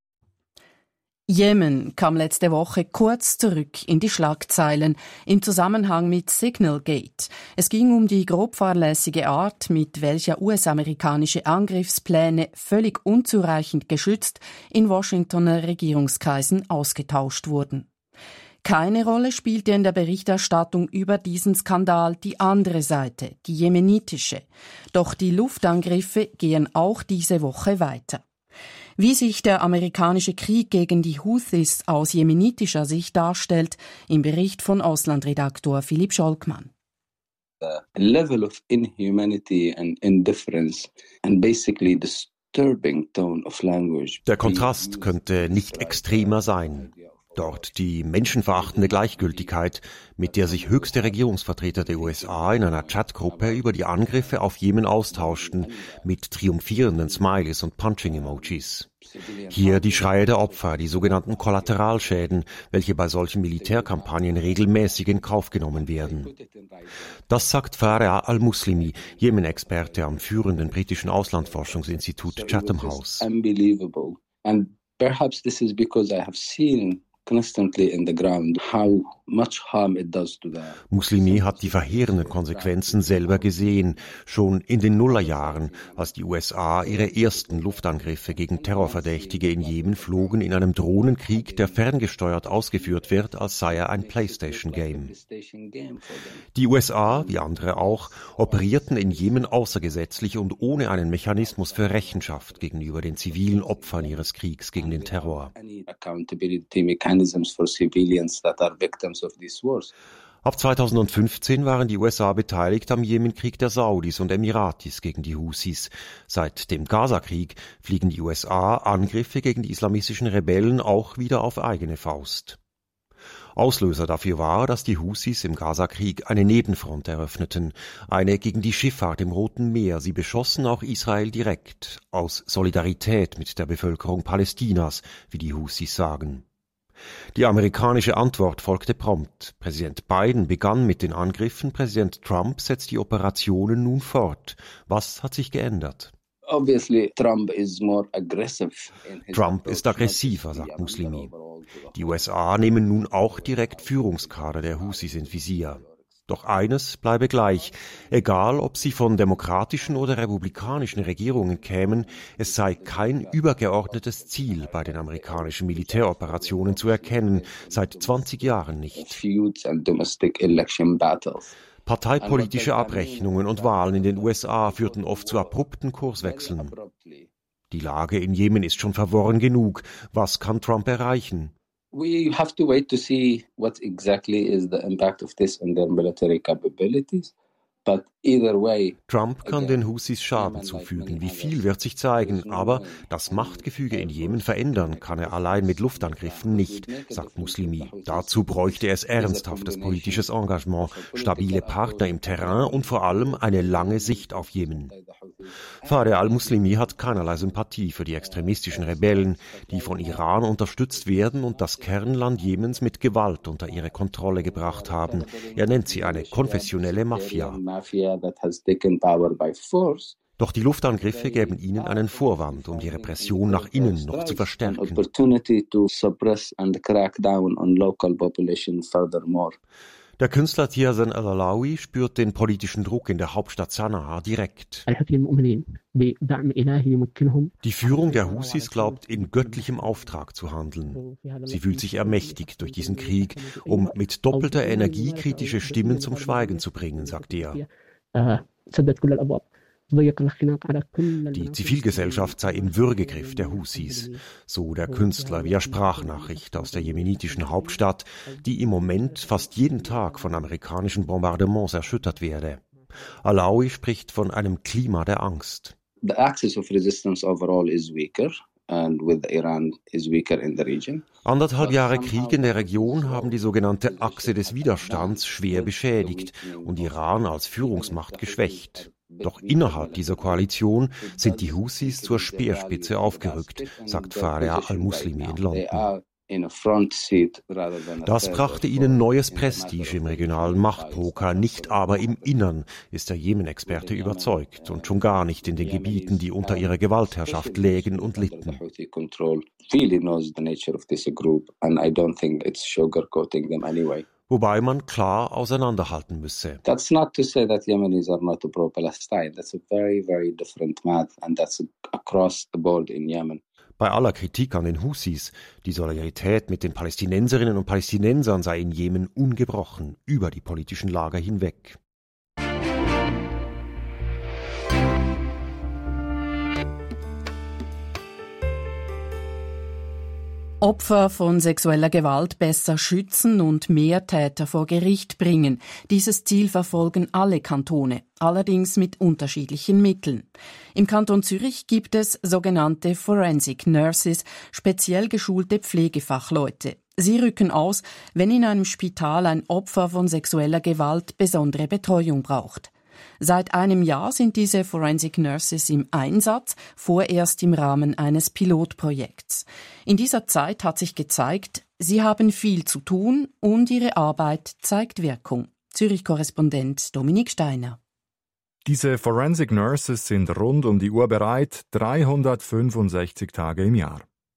Jemen kam letzte Woche kurz zurück in die Schlagzeilen im Zusammenhang mit Signalgate. Es ging um die grob fahrlässige Art, mit welcher U S-amerikanische Angriffspläne völlig unzureichend geschützt in Washingtoner Regierungskreisen ausgetauscht wurden. Keine Rolle spielte in der Berichterstattung über diesen Skandal die andere Seite, die jemenitische. Doch die Luftangriffe gehen auch diese Woche weiter. Wie sich der amerikanische Krieg gegen die Houthis aus jemenitischer Sicht darstellt, im Bericht von Auslandredaktor Philipp Scholkmann. The level of inhumanity and indifference and basically disturbing tone of language. Der Kontrast könnte nicht extremer sein. Dort die menschenverachtende Gleichgültigkeit, mit der sich höchste Regierungsvertreter der U S A in einer Chatgruppe über die Angriffe auf Jemen austauschten, mit triumphierenden Smileys und Punching-Emojis. Hier die Schreie der Opfer, die sogenannten Kollateralschäden, welche bei solchen Militärkampagnen regelmäßig in Kauf genommen werden. Das sagt Fareah al-Muslimi, Jemen-Experte am führenden britischen Auslandsforschungsinstitut Chatham House. And perhaps this is because I have seen constantly in the ground how much harm it does to the Muslimi hat die verheerenden Konsequenzen selber gesehen, schon in den Nullerjahren, als die U S A ihre ersten Luftangriffe gegen Terrorverdächtige in Jemen flogen, in einem Drohnenkrieg, der ferngesteuert ausgeführt wird, als sei er ein PlayStation-Game. Die U S A, wie andere auch, operierten in Jemen außergesetzlich und ohne einen Mechanismus für Rechenschaft gegenüber den zivilen Opfern ihres Kriegs gegen den Terror. Ab zweitausendfünfzehn waren die U S A beteiligt am Jemenkrieg der Saudis und Emiratis gegen die Husis. Seit dem Gaza-Krieg fliegen die U S A Angriffe gegen die islamistischen Rebellen auch wieder auf eigene Faust. Auslöser dafür war, dass die Husis im Gaza-Krieg eine Nebenfront eröffneten, eine gegen die Schifffahrt im Roten Meer. Sie beschossen auch Israel direkt, aus Solidarität mit der Bevölkerung Palästinas, wie die Husis sagen. Die amerikanische Antwort folgte prompt. Präsident Biden begann mit den Angriffen, Präsident Trump setzt die Operationen nun fort. Was hat sich geändert? Obviously, Trump is more aggressive in his Trump ist aggressiver, sagt Muslimi. Die U S A nehmen nun auch direkt Führungskader der Husis ins Visier. Doch eines bleibe gleich. Egal, ob sie von demokratischen oder republikanischen Regierungen kämen, es sei kein übergeordnetes Ziel bei den amerikanischen Militäroperationen zu erkennen, seit zwanzig Jahren nicht. Parteipolitische Abrechnungen und Wahlen in den U S A führten oft zu abrupten Kurswechseln. Die Lage in Jemen ist schon verworren genug. Was kann Trump erreichen? We have to wait to see what exactly is the impact of this on their military capabilities. But either way, Trump kann den Husis Schaden zufügen. Wie viel wird sich zeigen, aber das Machtgefüge in Jemen verändern kann er allein mit Luftangriffen nicht, sagt Muslimi. Dazu bräuchte es ernsthaftes politisches Engagement, stabile Partner im Terrain und vor allem eine lange Sicht auf Jemen. Fahdeh al-Muslimi hat keinerlei Sympathie für die extremistischen Rebellen, die von Iran unterstützt werden und das Kernland Jemens mit Gewalt unter ihre Kontrolle gebracht haben. Er nennt sie eine konfessionelle Mafia. Doch die Luftangriffe gäben ihnen einen Vorwand, um die Repression nach innen noch zu verstärken. Der Künstler Tiazen al-Alawi spürt den politischen Druck in der Hauptstadt Sanaa direkt. Die Führung der Husis glaubt, in göttlichem Auftrag zu handeln. Sie fühlt sich ermächtigt durch diesen Krieg, um mit doppelter Energie kritische Stimmen zum Schweigen zu bringen, sagt er. Die Zivilgesellschaft sei im Würgegriff der Husis, so der Künstler via Sprachnachricht aus der jemenitischen Hauptstadt, die im Moment fast jeden Tag von amerikanischen Bombardements erschüttert werde. Alawi spricht von einem Klima der Angst. The axis of resistance overall is weaker. And with Iran is weaker in the region. Anderthalb Jahre Krieg in der Region haben die sogenannte Achse des Widerstands schwer beschädigt und Iran als Führungsmacht geschwächt. Doch innerhalb dieser Koalition sind die Husis zur Speerspitze aufgerückt, sagt Fahdeh al-Muslimi in London. Das brachte ihnen neues Prestige im regionalen Machtpoker, nicht aber im Innern, ist der Jemen-Experte überzeugt, und schon gar nicht in den Gebieten, die unter ihrer Gewaltherrschaft lägen und litten. Wobei man klar auseinanderhalten müsse. That's not to say that Yemenis are not pro-Palestine. That's a very, very different math, and that's across the board in Yemen. Bei aller Kritik an den Husis, die Solidarität mit den Palästinenserinnen und Palästinensern sei in Jemen ungebrochen, über die politischen Lager hinweg. Opfer von sexueller Gewalt besser schützen und mehr Täter vor Gericht bringen. Dieses Ziel verfolgen alle Kantone, allerdings mit unterschiedlichen Mitteln. Im Kanton Zürich gibt es sogenannte Forensic Nurses, speziell geschulte Pflegefachleute. Sie rücken aus, wenn in einem Spital ein Opfer von sexueller Gewalt besondere Betreuung braucht. Seit einem Jahr sind diese Forensic Nurses im Einsatz, vorerst im Rahmen eines Pilotprojekts. In dieser Zeit hat sich gezeigt, sie haben viel zu tun und ihre Arbeit zeigt Wirkung. Zürich-Korrespondent Dominik Steiner. Diese Forensic Nurses sind rund um die Uhr bereit, dreihundertfünfundsechzig Tage im Jahr.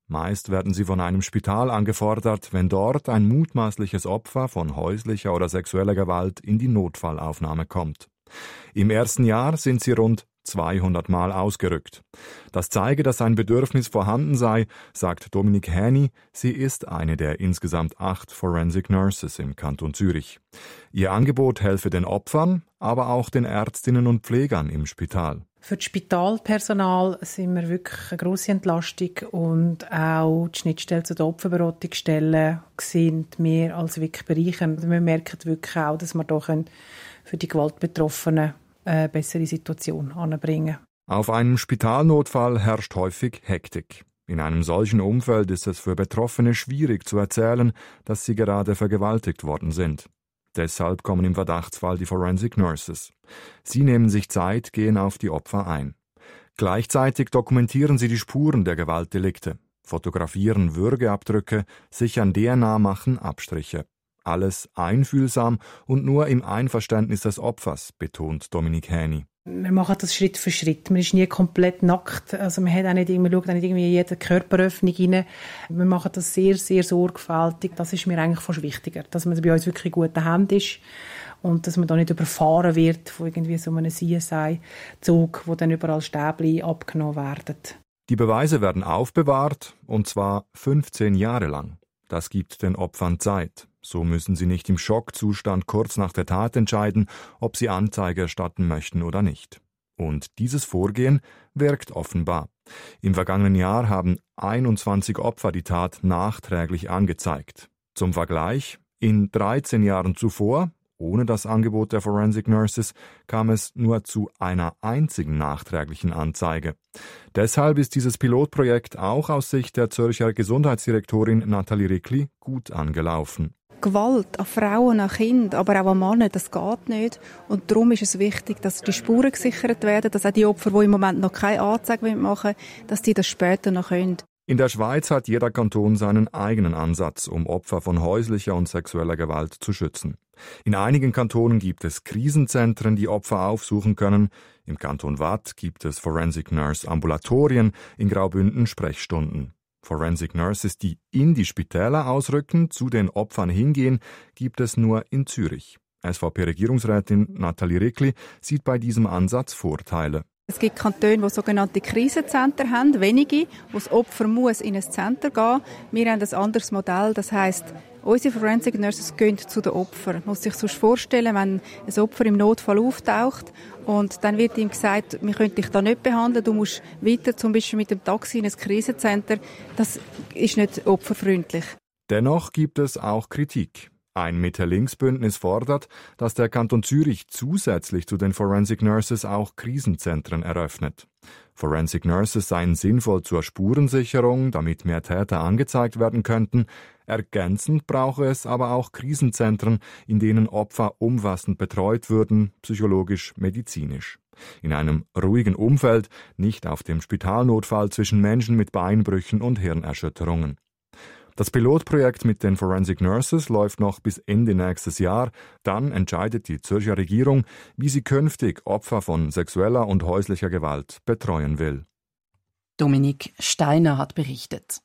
Meist werden sie von einem Spital angefordert, wenn dort ein mutmaßliches Opfer von häuslicher oder sexueller Gewalt in die Notfallaufnahme kommt. Im ersten Jahr sind sie rund zweihundert Mal ausgerückt. Das zeige, dass ein Bedürfnis vorhanden sei, sagt Dominique Häni. Sie ist eine der insgesamt acht Forensic Nurses im Kanton Zürich. Ihr Angebot helfe den Opfern, aber auch den Ärztinnen und Pflegern im Spital. Für das Spitalpersonal sind wir wirklich eine grosse Entlastung und auch die Schnittstelle zu den Opferberatungsstellen sind wir als wirklich bereichernd. Wir merken wirklich auch, dass wir da für die Gewaltbetroffenen eine bessere Situation anbringen. Auf einem Spitalnotfall herrscht häufig Hektik. In einem solchen Umfeld ist es für Betroffene schwierig zu erzählen, dass sie gerade vergewaltigt worden sind. Deshalb kommen im Verdachtsfall die Forensic Nurses. Sie nehmen sich Zeit, gehen auf die Opfer ein. Gleichzeitig dokumentieren sie die Spuren der Gewaltdelikte, fotografieren Würgeabdrücke, sichern D N A, machen Abstriche. Alles einfühlsam und nur im Einverständnis des Opfers, betont Dominique Häni. Wir machen das Schritt für Schritt. Man ist nie komplett nackt. Also man hat auch nicht, man schaut auch nicht irgendwie in jede Körperöffnung rein. Wir machen das sehr, sehr sorgfältig. Das ist mir eigentlich fast wichtiger, dass man bei uns wirklich in guten Händen ist und dass man da nicht überfahren wird von irgendwie so einem C S I-Zug, wo dann überall Stäbchen abgenommen werden. Die Beweise werden aufbewahrt, und zwar fünfzehn Jahre lang. Das gibt den Opfern Zeit. So müssen sie nicht im Schockzustand kurz nach der Tat entscheiden, ob sie Anzeige erstatten möchten oder nicht. Und dieses Vorgehen wirkt offenbar. Im vergangenen Jahr haben einundzwanzig Opfer die Tat nachträglich angezeigt. Zum Vergleich, in dreizehn Jahren zuvor, ohne das Angebot der Forensic Nurses, kam es nur zu einer einzigen nachträglichen Anzeige. Deshalb ist dieses Pilotprojekt auch aus Sicht der Zürcher Gesundheitsdirektorin Nathalie Rickli gut angelaufen. Gewalt an Frauen, an Kindern, aber auch an Männern, das geht nicht. Und darum ist es wichtig, dass die Spuren gesichert werden, dass auch die Opfer, die im Moment noch keine Anzeige machen wollen, dass die das später noch können. In der Schweiz hat jeder Kanton seinen eigenen Ansatz, um Opfer von häuslicher und sexueller Gewalt zu schützen. In einigen Kantonen gibt es Krisenzentren, die Opfer aufsuchen können. Im Kanton Waadt gibt es Forensic Nurse Ambulatorien, in Graubünden Sprechstunden. Forensic Nurses, die in die Spitäler ausrücken, zu den Opfern hingehen, gibt es nur in Zürich. S V P-Regierungsrätin Nathalie Rickli sieht bei diesem Ansatz Vorteile. Es gibt Kantone, die sogenannte Krisenzentren haben, wenige, wo das Opfer muss in ein Zentrum gehen. Wir haben ein anderes Modell, das heisst, unsere Forensic Nurses gehen zu den Opfern. Man muss sich sonst vorstellen, wenn ein Opfer im Notfall auftaucht und dann wird ihm gesagt, wir können dich da nicht behandeln, du musst weiter zum Beispiel mit dem Taxi in ein Krisenzentrum. Das ist nicht opferfreundlich. Dennoch gibt es auch Kritik. Ein Mitte-Links-Bündnis fordert, dass der Kanton Zürich zusätzlich zu den Forensic Nurses auch Krisenzentren eröffnet. Forensic Nurses seien sinnvoll zur Spurensicherung, damit mehr Täter angezeigt werden könnten. Ergänzend brauche es aber auch Krisenzentren, in denen Opfer umfassend betreut würden, psychologisch, medizinisch. In einem ruhigen Umfeld, nicht auf dem Spitalnotfall zwischen Menschen mit Beinbrüchen und Hirnerschütterungen. Das Pilotprojekt mit den Forensic Nurses läuft noch bis Ende nächstes Jahr. Dann entscheidet die Zürcher Regierung, wie sie künftig Opfer von sexueller und häuslicher Gewalt betreuen will. Dominique Steiner hat berichtet.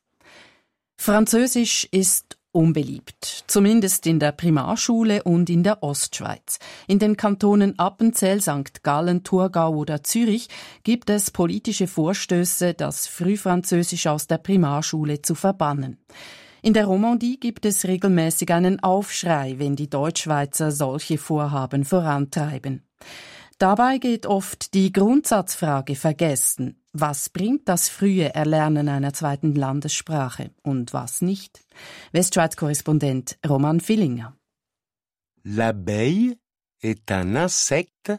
Französisch ist unbeliebt, zumindest in der Primarschule und in der Ostschweiz. In den Kantonen Appenzell, Sankt Gallen, Thurgau oder Zürich gibt es politische Vorstöße, das Frühfranzösisch aus der Primarschule zu verbannen. In der Romandie gibt es regelmäßig einen Aufschrei, wenn die Deutschschweizer solche Vorhaben vorantreiben. Dabei geht oft die Grundsatzfrage vergessen. Was bringt das frühe Erlernen einer zweiten Landessprache und was nicht? Westschweiz-Korrespondent Roman Villinger. L'abeille est un insecte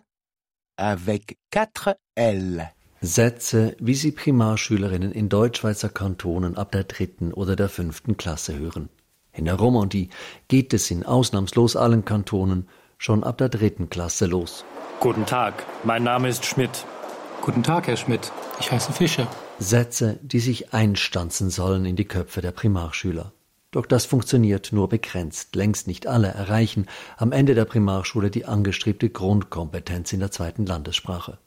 avec quatre L. Sätze, wie sie Primarschülerinnen in Deutschschweizer Kantonen ab der dritten oder der fünften Klasse hören. In der Romandie geht es in ausnahmslos allen Kantonen schon ab der dritten Klasse los. Guten Tag, mein Name ist Schmidt. Guten Tag, Herr Schmidt. Ich heiße Fischer. Sätze, die sich einstanzen sollen in die Köpfe der Primarschüler. Doch das funktioniert nur begrenzt. Längst nicht alle erreichen am Ende der Primarschule die angestrebte Grundkompetenz in der zweiten Landessprache.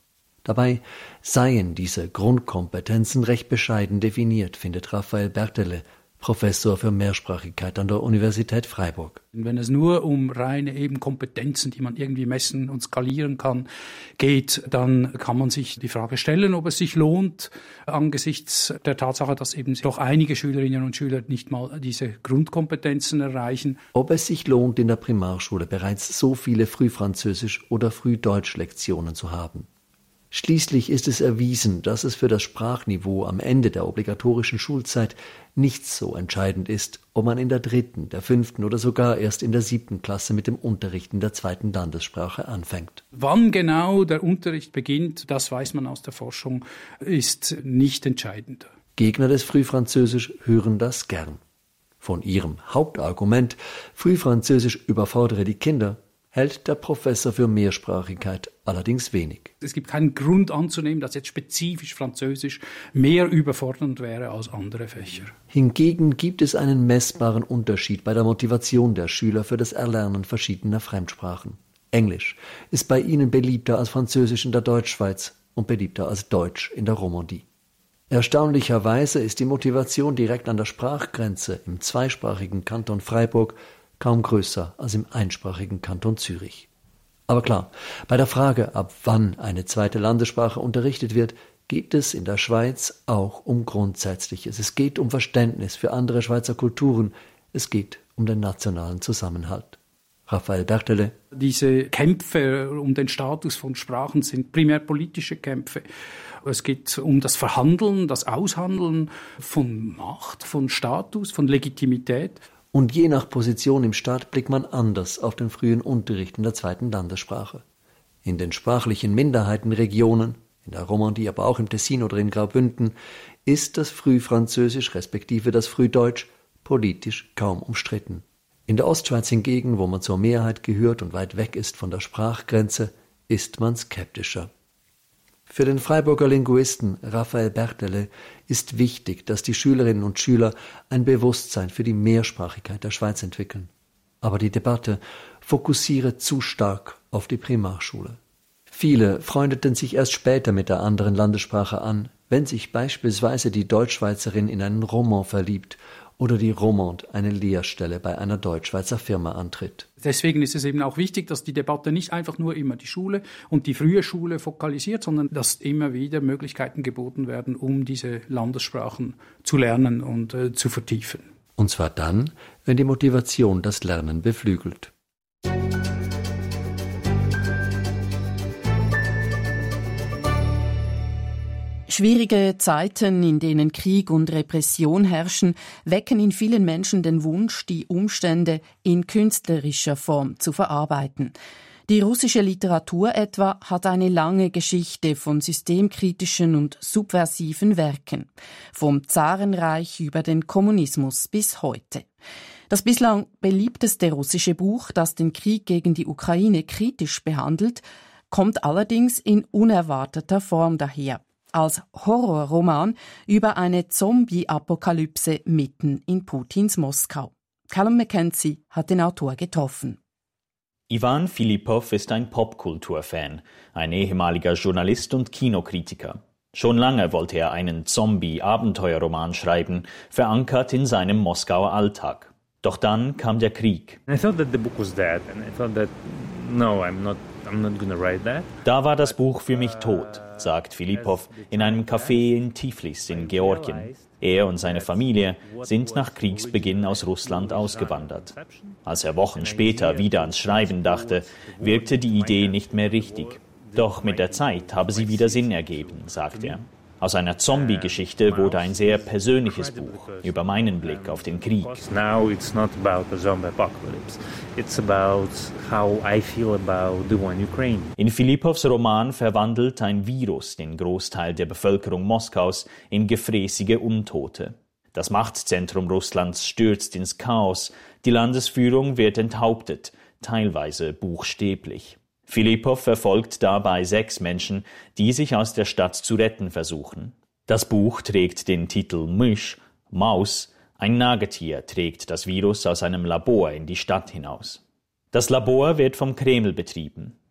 Dabei seien diese Grundkompetenzen recht bescheiden definiert, findet Raphael Bertele, Professor für Mehrsprachigkeit an der Universität Freiburg. Wenn es nur um reine eben Kompetenzen, die man irgendwie messen und skalieren kann, geht, dann kann man sich die Frage stellen, ob es sich lohnt, angesichts der Tatsache, dass eben doch einige Schülerinnen und Schüler nicht mal diese Grundkompetenzen erreichen. Ob es sich lohnt, in der Primarschule bereits so viele Frühfranzösisch- oder Frühdeutsch-Lektionen zu haben. Schließlich ist es erwiesen, dass es für das Sprachniveau am Ende der obligatorischen Schulzeit nicht so entscheidend ist, ob man in der dritten, der fünften oder sogar erst in der siebten Klasse mit dem Unterricht in der zweiten Landessprache anfängt. Wann genau der Unterricht beginnt, das weiß man aus der Forschung, ist nicht entscheidend. Gegner des Frühfranzösisch hören das gern. Von ihrem Hauptargument, Frühfranzösisch überfordere die Kinder, hält der Professor für Mehrsprachigkeit allerdings wenig. Es gibt keinen Grund anzunehmen, dass jetzt spezifisch Französisch mehr überfordernd wäre als andere Fächer. Hingegen gibt es einen messbaren Unterschied bei der Motivation der Schüler für das Erlernen verschiedener Fremdsprachen. Englisch ist bei ihnen beliebter als Französisch in der Deutschschweiz und beliebter als Deutsch in der Romandie. Erstaunlicherweise ist die Motivation direkt an der Sprachgrenze im zweisprachigen Kanton Freiburg kaum größer als im einsprachigen Kanton Zürich. Aber klar, bei der Frage, ab wann eine zweite Landessprache unterrichtet wird, geht es in der Schweiz auch um Grundsätzliches. Es geht um Verständnis für andere Schweizer Kulturen. Es geht um den nationalen Zusammenhalt. Raphael Bertele. Diese Kämpfe um den Status von Sprachen sind primär politische Kämpfe. Es geht um das Verhandeln, das Aushandeln von Macht, von Status, von Legitimität. Und je nach Position im Staat blickt man anders auf den frühen Unterricht in der zweiten Landessprache. In den sprachlichen Minderheitenregionen, in der Romandie, aber auch im Tessin oder in Graubünden, ist das Frühfranzösisch respektive das Frühdeutsch politisch kaum umstritten. In der Ostschweiz hingegen, wo man zur Mehrheit gehört und weit weg ist von der Sprachgrenze, ist man skeptischer. Für den Freiburger Linguisten Raphael Bertele ist wichtig, dass die Schülerinnen und Schüler ein Bewusstsein für die Mehrsprachigkeit der Schweiz entwickeln. Aber die Debatte fokussiere zu stark auf die Primarschule. Viele freundeten sich erst später mit der anderen Landessprache an, wenn sich beispielsweise die Deutschschweizerin in einen Roman verliebt oder die Romande eine Lehrstelle bei einer Deutschschweizer Firma antritt. Deswegen ist es eben auch wichtig, dass die Debatte nicht einfach nur immer die Schule und die frühe Schule fokalisiert, sondern dass immer wieder Möglichkeiten geboten werden, um diese Landessprachen zu lernen und äh, zu vertiefen. Und zwar dann, wenn die Motivation das Lernen beflügelt. Schwierige Zeiten, in denen Krieg und Repression herrschen, wecken in vielen Menschen den Wunsch, die Umstände in künstlerischer Form zu verarbeiten. Die russische Literatur etwa hat eine lange Geschichte von systemkritischen und subversiven Werken, vom Zarenreich über den Kommunismus bis heute. Das bislang beliebteste russische Buch, das den Krieg gegen die Ukraine kritisch behandelt, kommt allerdings in unerwarteter Form daher. Als Horrorroman über eine Zombie-Apokalypse mitten in Putins Moskau. Callum Mackenzie hat den Autor getroffen. Ivan Filipow ist ein Popkulturfan, ein ehemaliger Journalist und Kinokritiker. Schon lange wollte er einen Zombie-Abenteuerroman schreiben, verankert in seinem Moskauer Alltag. Doch dann kam der Krieg. I thought that the book was dead and I thought that no, I'm not I'm not gonna write that. Da war das Buch für mich tot, sagt Filipow in einem Café in Tiflis in Georgien. Er und seine Familie sind nach Kriegsbeginn aus Russland ausgewandert. Als er Wochen später wieder ans Schreiben dachte, wirkte die Idee nicht mehr richtig. Doch mit der Zeit habe sie wieder Sinn ergeben, sagt er. Aus einer Zombie-Geschichte wurde ein sehr persönliches Buch über meinen Blick auf den Krieg. Now it's not about a zombie apocalypse. It's about how I feel about the war in Ukraine. In Filipows Roman verwandelt ein Virus den Großteil der Bevölkerung Moskaus in gefräßige Untote. Das Machtzentrum Russlands stürzt ins Chaos, die Landesführung wird enthauptet, teilweise buchstäblich. Filipow verfolgt dabei sechs Menschen, die sich aus der Stadt zu retten versuchen. Das Buch trägt den Titel Mysch, Maus. Ein Nagetier trägt das Virus aus einem Labor in die Stadt hinaus. Das Labor wird vom Kreml betrieben.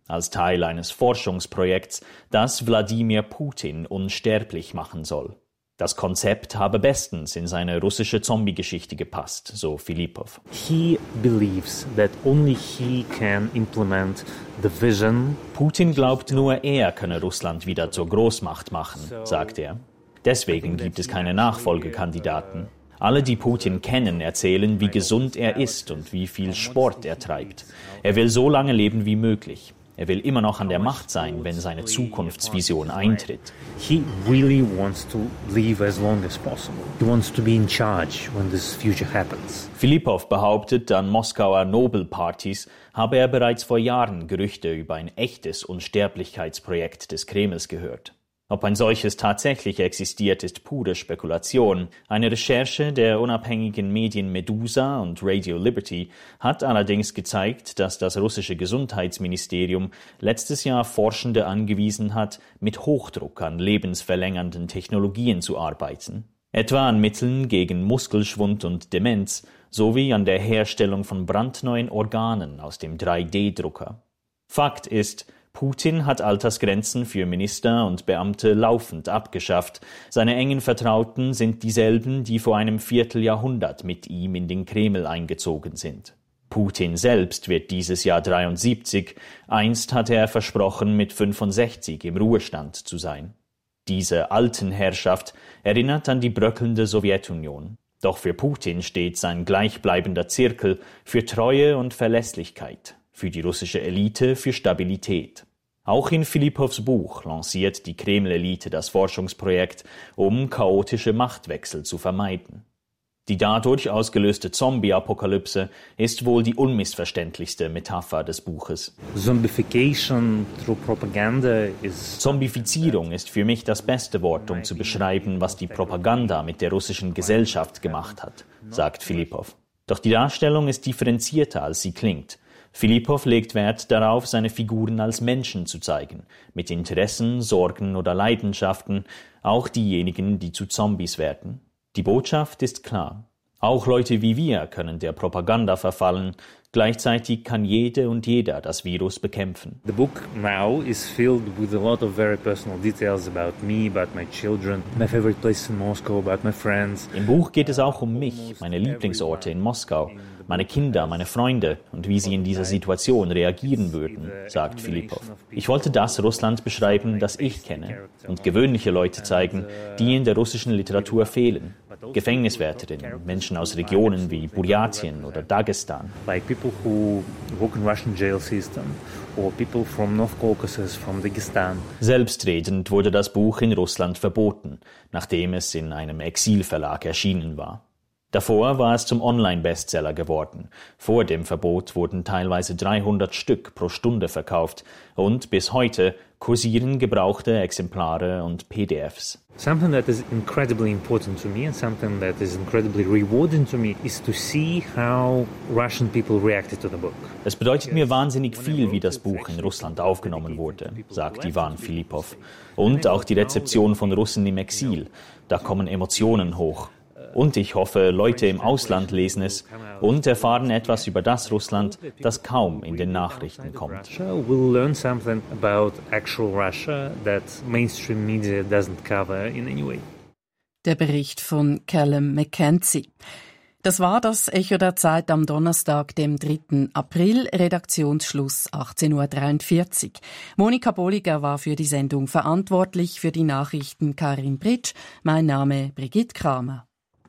als Teil eines Forschungsprojekts, das Wladimir Putin unsterblich machen soll. Das Konzept habe bestens in seine russische Zombie-Geschichte gepasst, so Filipow. He believes that only he can implement the vision. Putin glaubt, nur er könne Russland wieder zur Großmacht machen, sagt er. Deswegen gibt es keine Nachfolgekandidaten. Alle, die Putin kennen, erzählen, wie gesund er ist und wie viel Sport er treibt. Er will so lange leben wie möglich. Er will immer noch an der Macht sein, wenn seine Zukunftsvision eintritt. He really wants to live as long as possible. He wants to be in charge when this future happens. Filipow behauptet, an Moskauer Nobelpartys habe er bereits vor Jahren Gerüchte über ein echtes Unsterblichkeitsprojekt des Kremls gehört. Ob ein solches tatsächlich existiert, ist pure Spekulation. Eine Recherche der unabhängigen Medien Medusa und Radio Liberty hat allerdings gezeigt, dass das russische Gesundheitsministerium letztes Jahr Forschende angewiesen hat, mit Hochdruck an lebensverlängernden Technologien zu arbeiten. Etwa an Mitteln gegen Muskelschwund und Demenz sowie an der Herstellung von brandneuen Organen aus dem drei D Drucker. Fakt ist, Putin hat Altersgrenzen für Minister und Beamte laufend abgeschafft. Seine engen Vertrauten sind dieselben, die vor einem Vierteljahrhundert mit ihm in den Kreml eingezogen sind. Putin selbst wird dieses Jahr dreiundsiebzig. Einst hatte er versprochen, mit fünfundsechzig im Ruhestand zu sein. Diese Altenherrschaft erinnert an die bröckelnde Sowjetunion. Doch für Putin steht sein gleichbleibender Zirkel für Treue und Verlässlichkeit, für die russische Elite für Stabilität. Auch in Filipows Buch lanciert die Kreml-Elite das Forschungsprojekt, um chaotische Machtwechsel zu vermeiden. Die dadurch ausgelöste Zombie-Apokalypse ist wohl die unmissverständlichste Metapher des Buches. Zombification through propaganda is Zombifizierung ist für mich das beste Wort, um zu beschreiben, was die Propaganda mit der russischen Gesellschaft gemacht hat, sagt Filipow. Doch die Darstellung ist differenzierter, als sie klingt. Filipow legt Wert darauf, seine Figuren als Menschen zu zeigen, mit Interessen, Sorgen oder Leidenschaften, auch diejenigen, die zu Zombies werden. Die Botschaft ist klar. Auch Leute wie wir können der Propaganda verfallen. Gleichzeitig kann jede und jeder das Virus bekämpfen. The book now is filled with a lot of very personal details about me, about my children, my favorite place in Moscow, about my friends. Im Buch geht es auch um mich, meine Lieblingsorte in Moskau, meine Kinder, meine Freunde und wie sie in dieser Situation reagieren würden, sagt Filipow. Ich wollte das Russland beschreiben, das ich kenne, und gewöhnliche Leute zeigen, die in der russischen Literatur fehlen. Gefängniswärterinnen, Menschen aus Regionen wie Buryatien oder Dagestan. Like people who work in Russian jail system or people from North Caucasus, from Dagestan. Selbstredend wurde das Buch in Russland verboten, nachdem es in einem Exilverlag erschienen war. Davor war es zum Online-Bestseller geworden. Vor dem Verbot wurden teilweise dreihundert Stück pro Stunde verkauft und bis heute kursieren gebrauchte Exemplare und P D Fs. Something that is incredibly important to me and something that is incredibly rewarding to me is to see how Russian people reacted to the book. Es bedeutet mir wahnsinnig viel, wie das Buch in Russland aufgenommen wurde, sagt Ivan Filipow. Und auch die Rezeption von Russen im Exil. Da kommen Emotionen hoch. Und ich hoffe, Leute im Ausland lesen es und erfahren etwas über das Russland, das kaum in den Nachrichten kommt. We'll learn something about actual Russia that mainstream media doesn't cover in any way. Der Bericht von Callum McKenzie. Das war das Echo der Zeit am Donnerstag, dem dritten April, Redaktionsschluss achtzehn Uhr dreiundvierzig. Monika Bolliger war für die Sendung verantwortlich, für die Nachrichten Karin Britsch, mein Name Brigitte Kramer.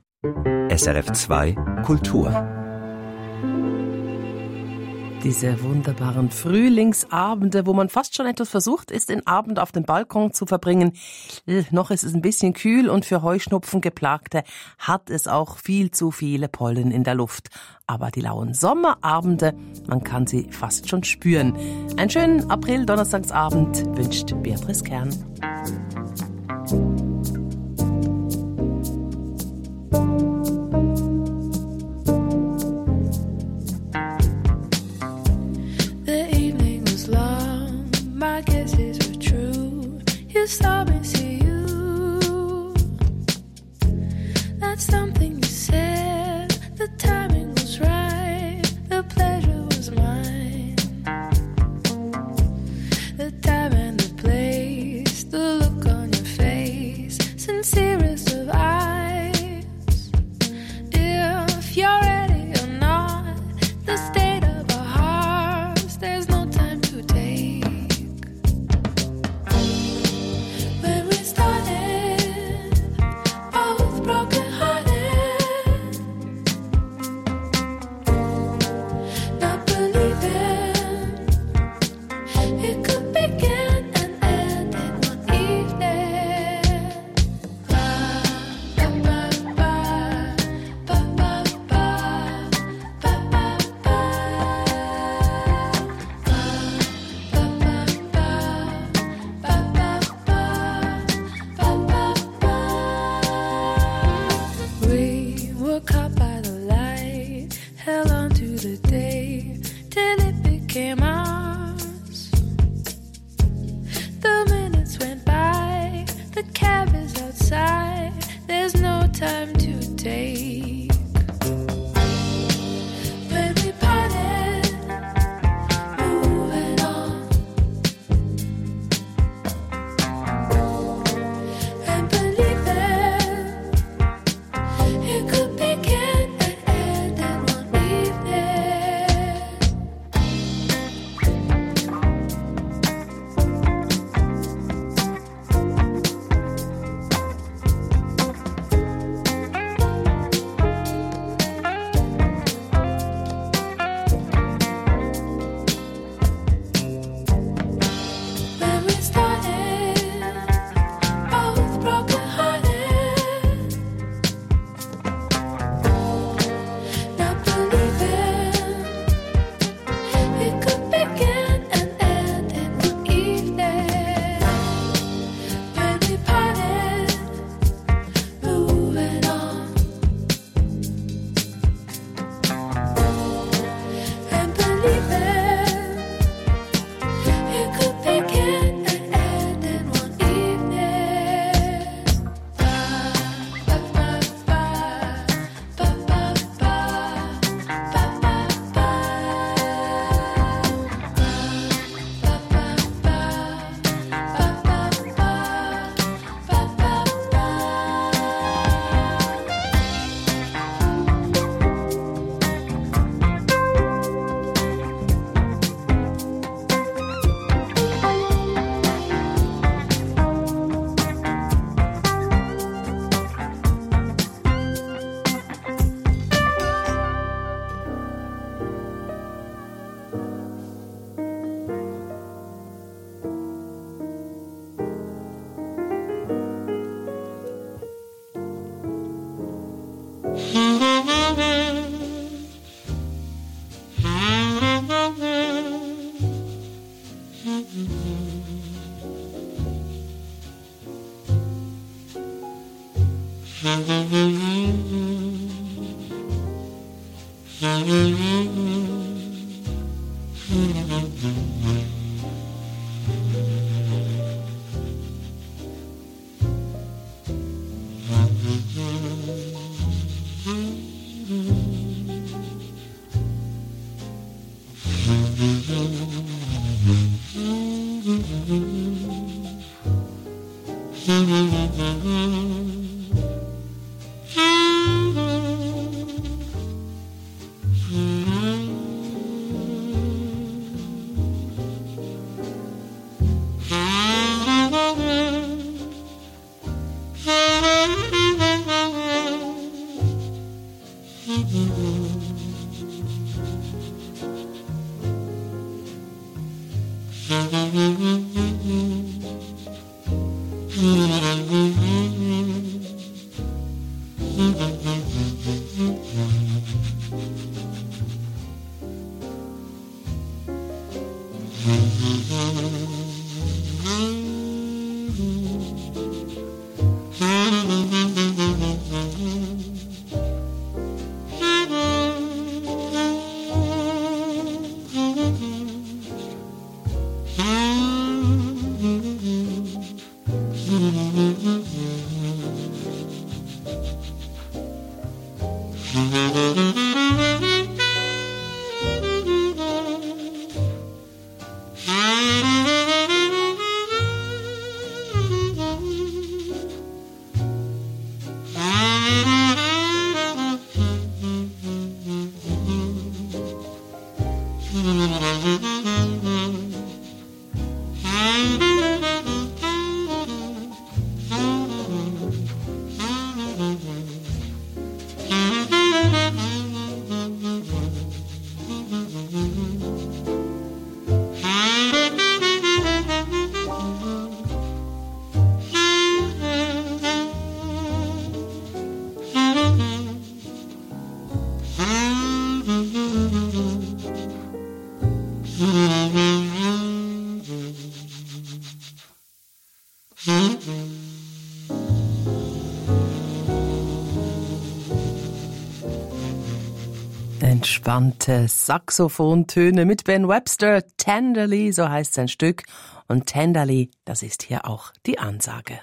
S R F zwei Kultur. Diese wunderbaren Frühlingsabende, wo man fast schon etwas versucht ist, den Abend auf dem Balkon zu verbringen. Äh, noch ist es ein bisschen kühl und für Heuschnupfengeplagte hat es auch viel zu viele Pollen in der Luft. Aber die lauen Sommerabende, man kann sie fast schon spüren. Einen schönen April-Donnerstagsabend wünscht Beatrice Kern. Stop and see you. That's something you said. The timing was right. The pleasure was mine. sincerest of eyes. If you're ready or not, the state of our hearts, there's no time to take. When we started, both broken hearted, not believing it could begin and end in one evening. Ba, ba, ba, ba, ba, ba, ba, ba, ba, ba. We were caught by the light, held on to the day till it became ours. The minutes went by, the cab is outside, there's no time to take. When we parted, moving on, and believing it could begin and end in one evening. When we started, both broken hearted, not believing it could begin and end in one evening. When we parted, moving on, and believing it could begin and end in one evening. Ba, ba, ba, ba, ba, ba, ba, ba, ba. Entspannte Saxophontöne mit Ben Webster. Tenderly, so heißt sein Stück. Und Tenderly, das ist hier auch die Ansage.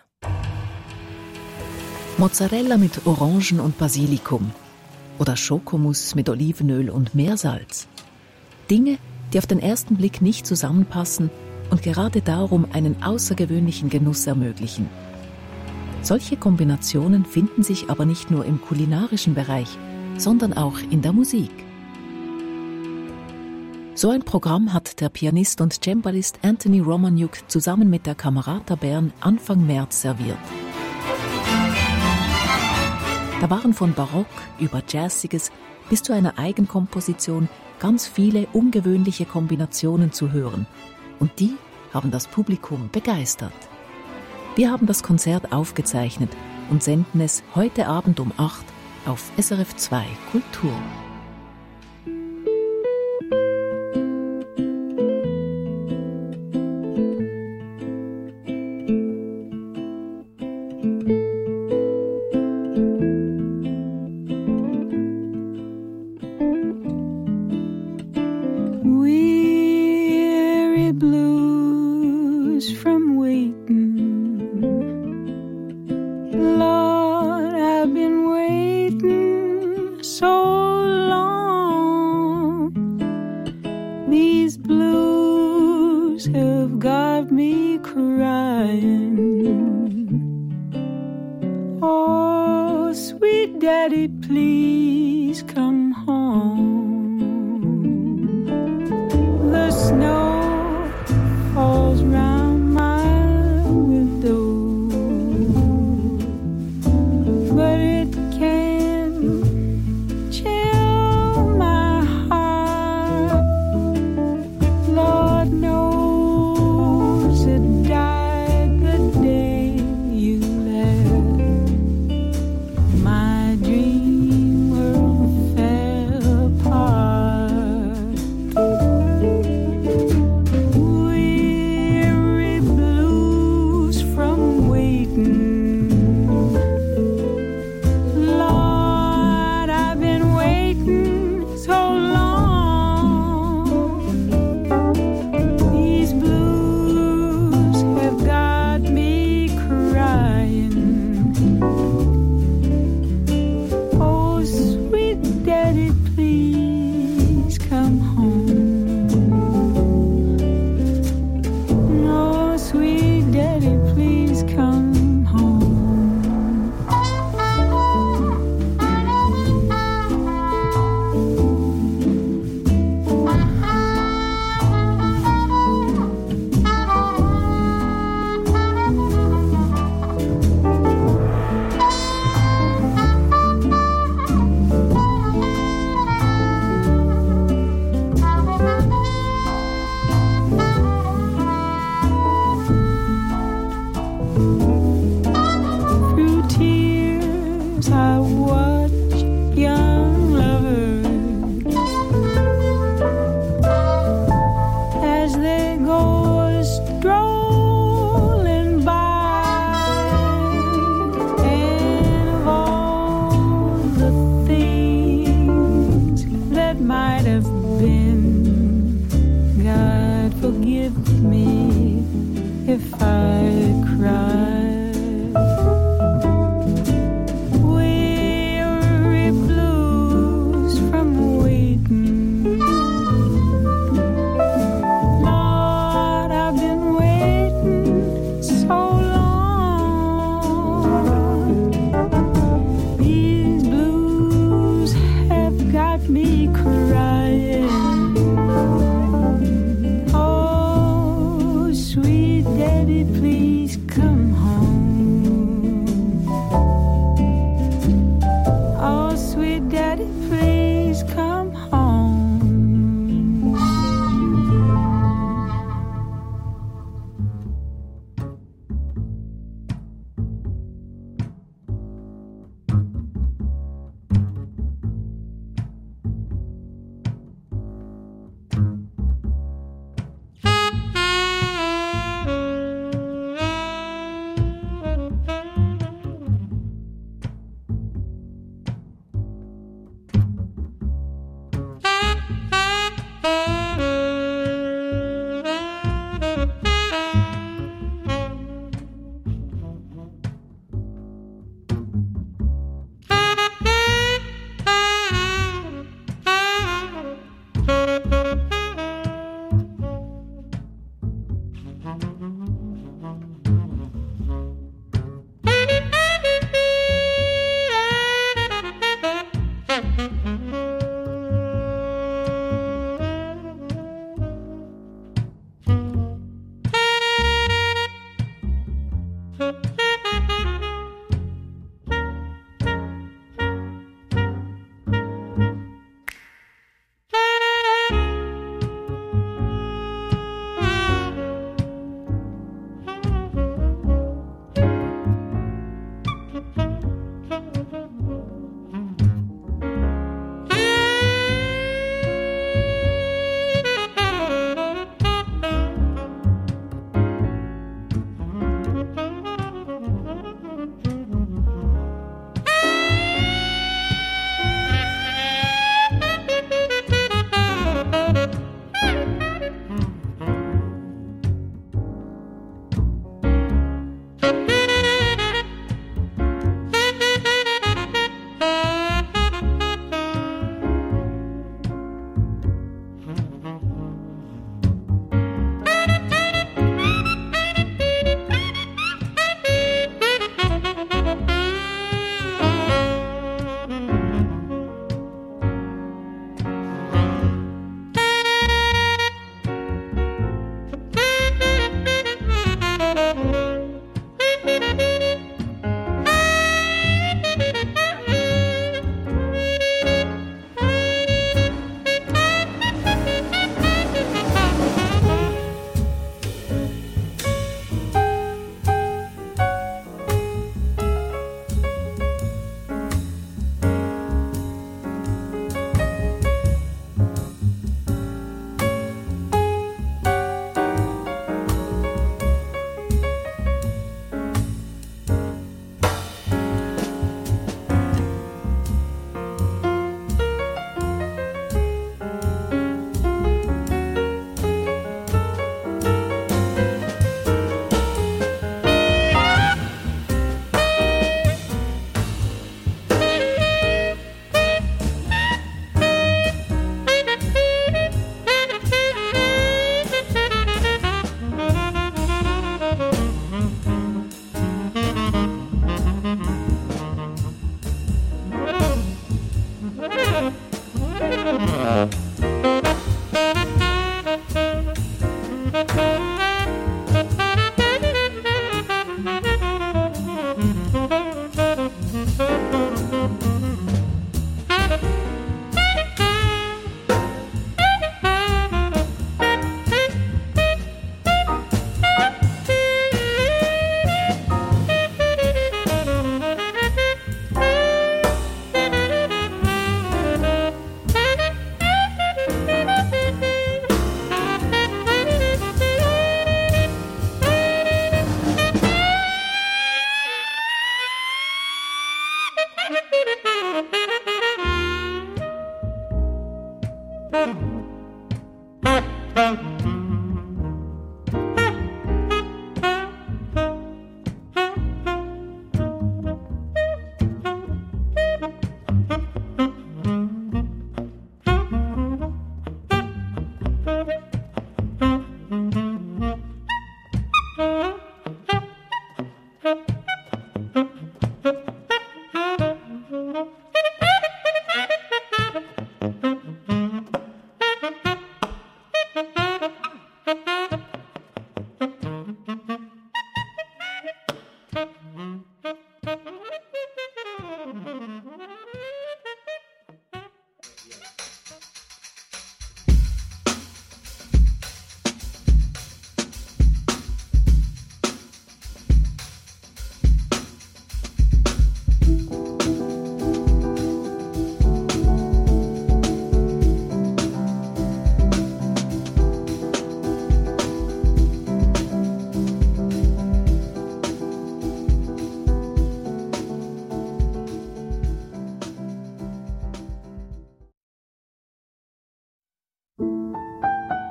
Mozzarella mit Orangen und Basilikum. Oder Schokomousse mit Olivenöl und Meersalz. Dinge, die auf den ersten Blick nicht zusammenpassen und gerade darum einen außergewöhnlichen Genuss ermöglichen. Solche Kombinationen finden sich aber nicht nur im kulinarischen Bereich, sondern auch in der Musik. So ein Programm hat der Pianist und Cembalist Anthony Romaniuk zusammen mit der Camerata Bern Anfang März serviert. Da waren von Barock über Jazziges bis zu einer Eigenkomposition ganz viele ungewöhnliche Kombinationen zu hören. Und die haben das Publikum begeistert. Wir haben das Konzert aufgezeichnet und senden es heute Abend um acht auf S R F zwei Kultur. My dream world fell apart.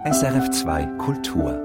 S R F zwei Kultur.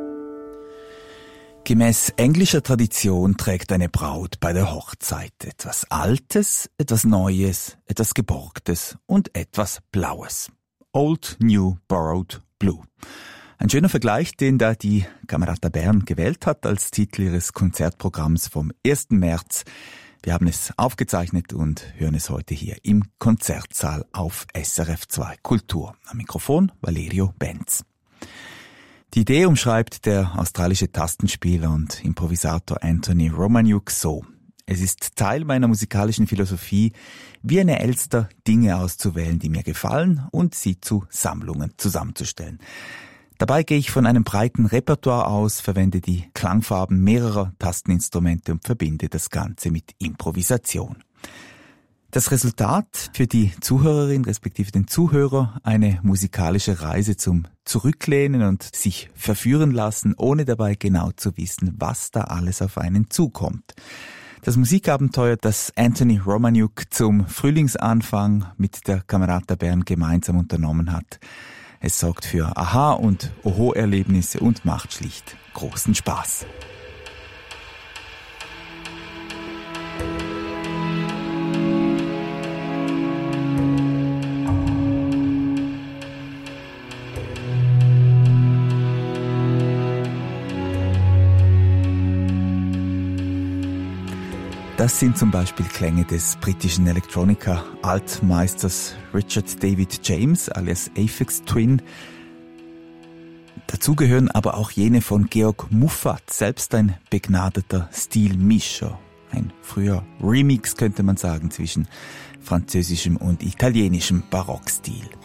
Gemäß englischer Tradition trägt eine Braut bei der Hochzeit etwas Altes, etwas Neues, etwas Geborgtes und etwas Blaues. Old, New, Borrowed, Blue. Ein schöner Vergleich, den da die Camerata Bern gewählt hat als Titel ihres Konzertprogramms vom ersten März. Wir haben es aufgezeichnet und hören es heute hier im Konzertsaal auf S R F zwei Kultur. Am Mikrofon Valerio Benz. Die Idee umschreibt der australische Tastenspieler und Improvisator Anthony Romaniuk so: Es ist Teil meiner musikalischen Philosophie, wie eine Elster Dinge auszuwählen, die mir gefallen, und sie zu Sammlungen zusammenzustellen. Dabei gehe ich von einem breiten Repertoire aus, verwende die Klangfarben mehrerer Tasteninstrumente und verbinde das Ganze mit Improvisation. Das Resultat für die Zuhörerin respektive den Zuhörer: eine musikalische Reise zum Zurücklehnen und sich verführen lassen, ohne dabei genau zu wissen, was da alles auf einen zukommt. Das Musikabenteuer, das Anthony Romaniuk zum Frühlingsanfang mit der Camerata Bern gemeinsam unternommen hat, es sorgt für Aha- und Oho-Erlebnisse und macht schlicht großen Spaß. Das sind zum Beispiel Klänge des britischen Electronica-Altmeisters Richard David James alias Aphex Twin. Dazu gehören aber auch jene von Georg Muffat, selbst ein begnadeter Stilmischer. Ein früher Remix, könnte man sagen, zwischen französischem und italienischem Barockstil.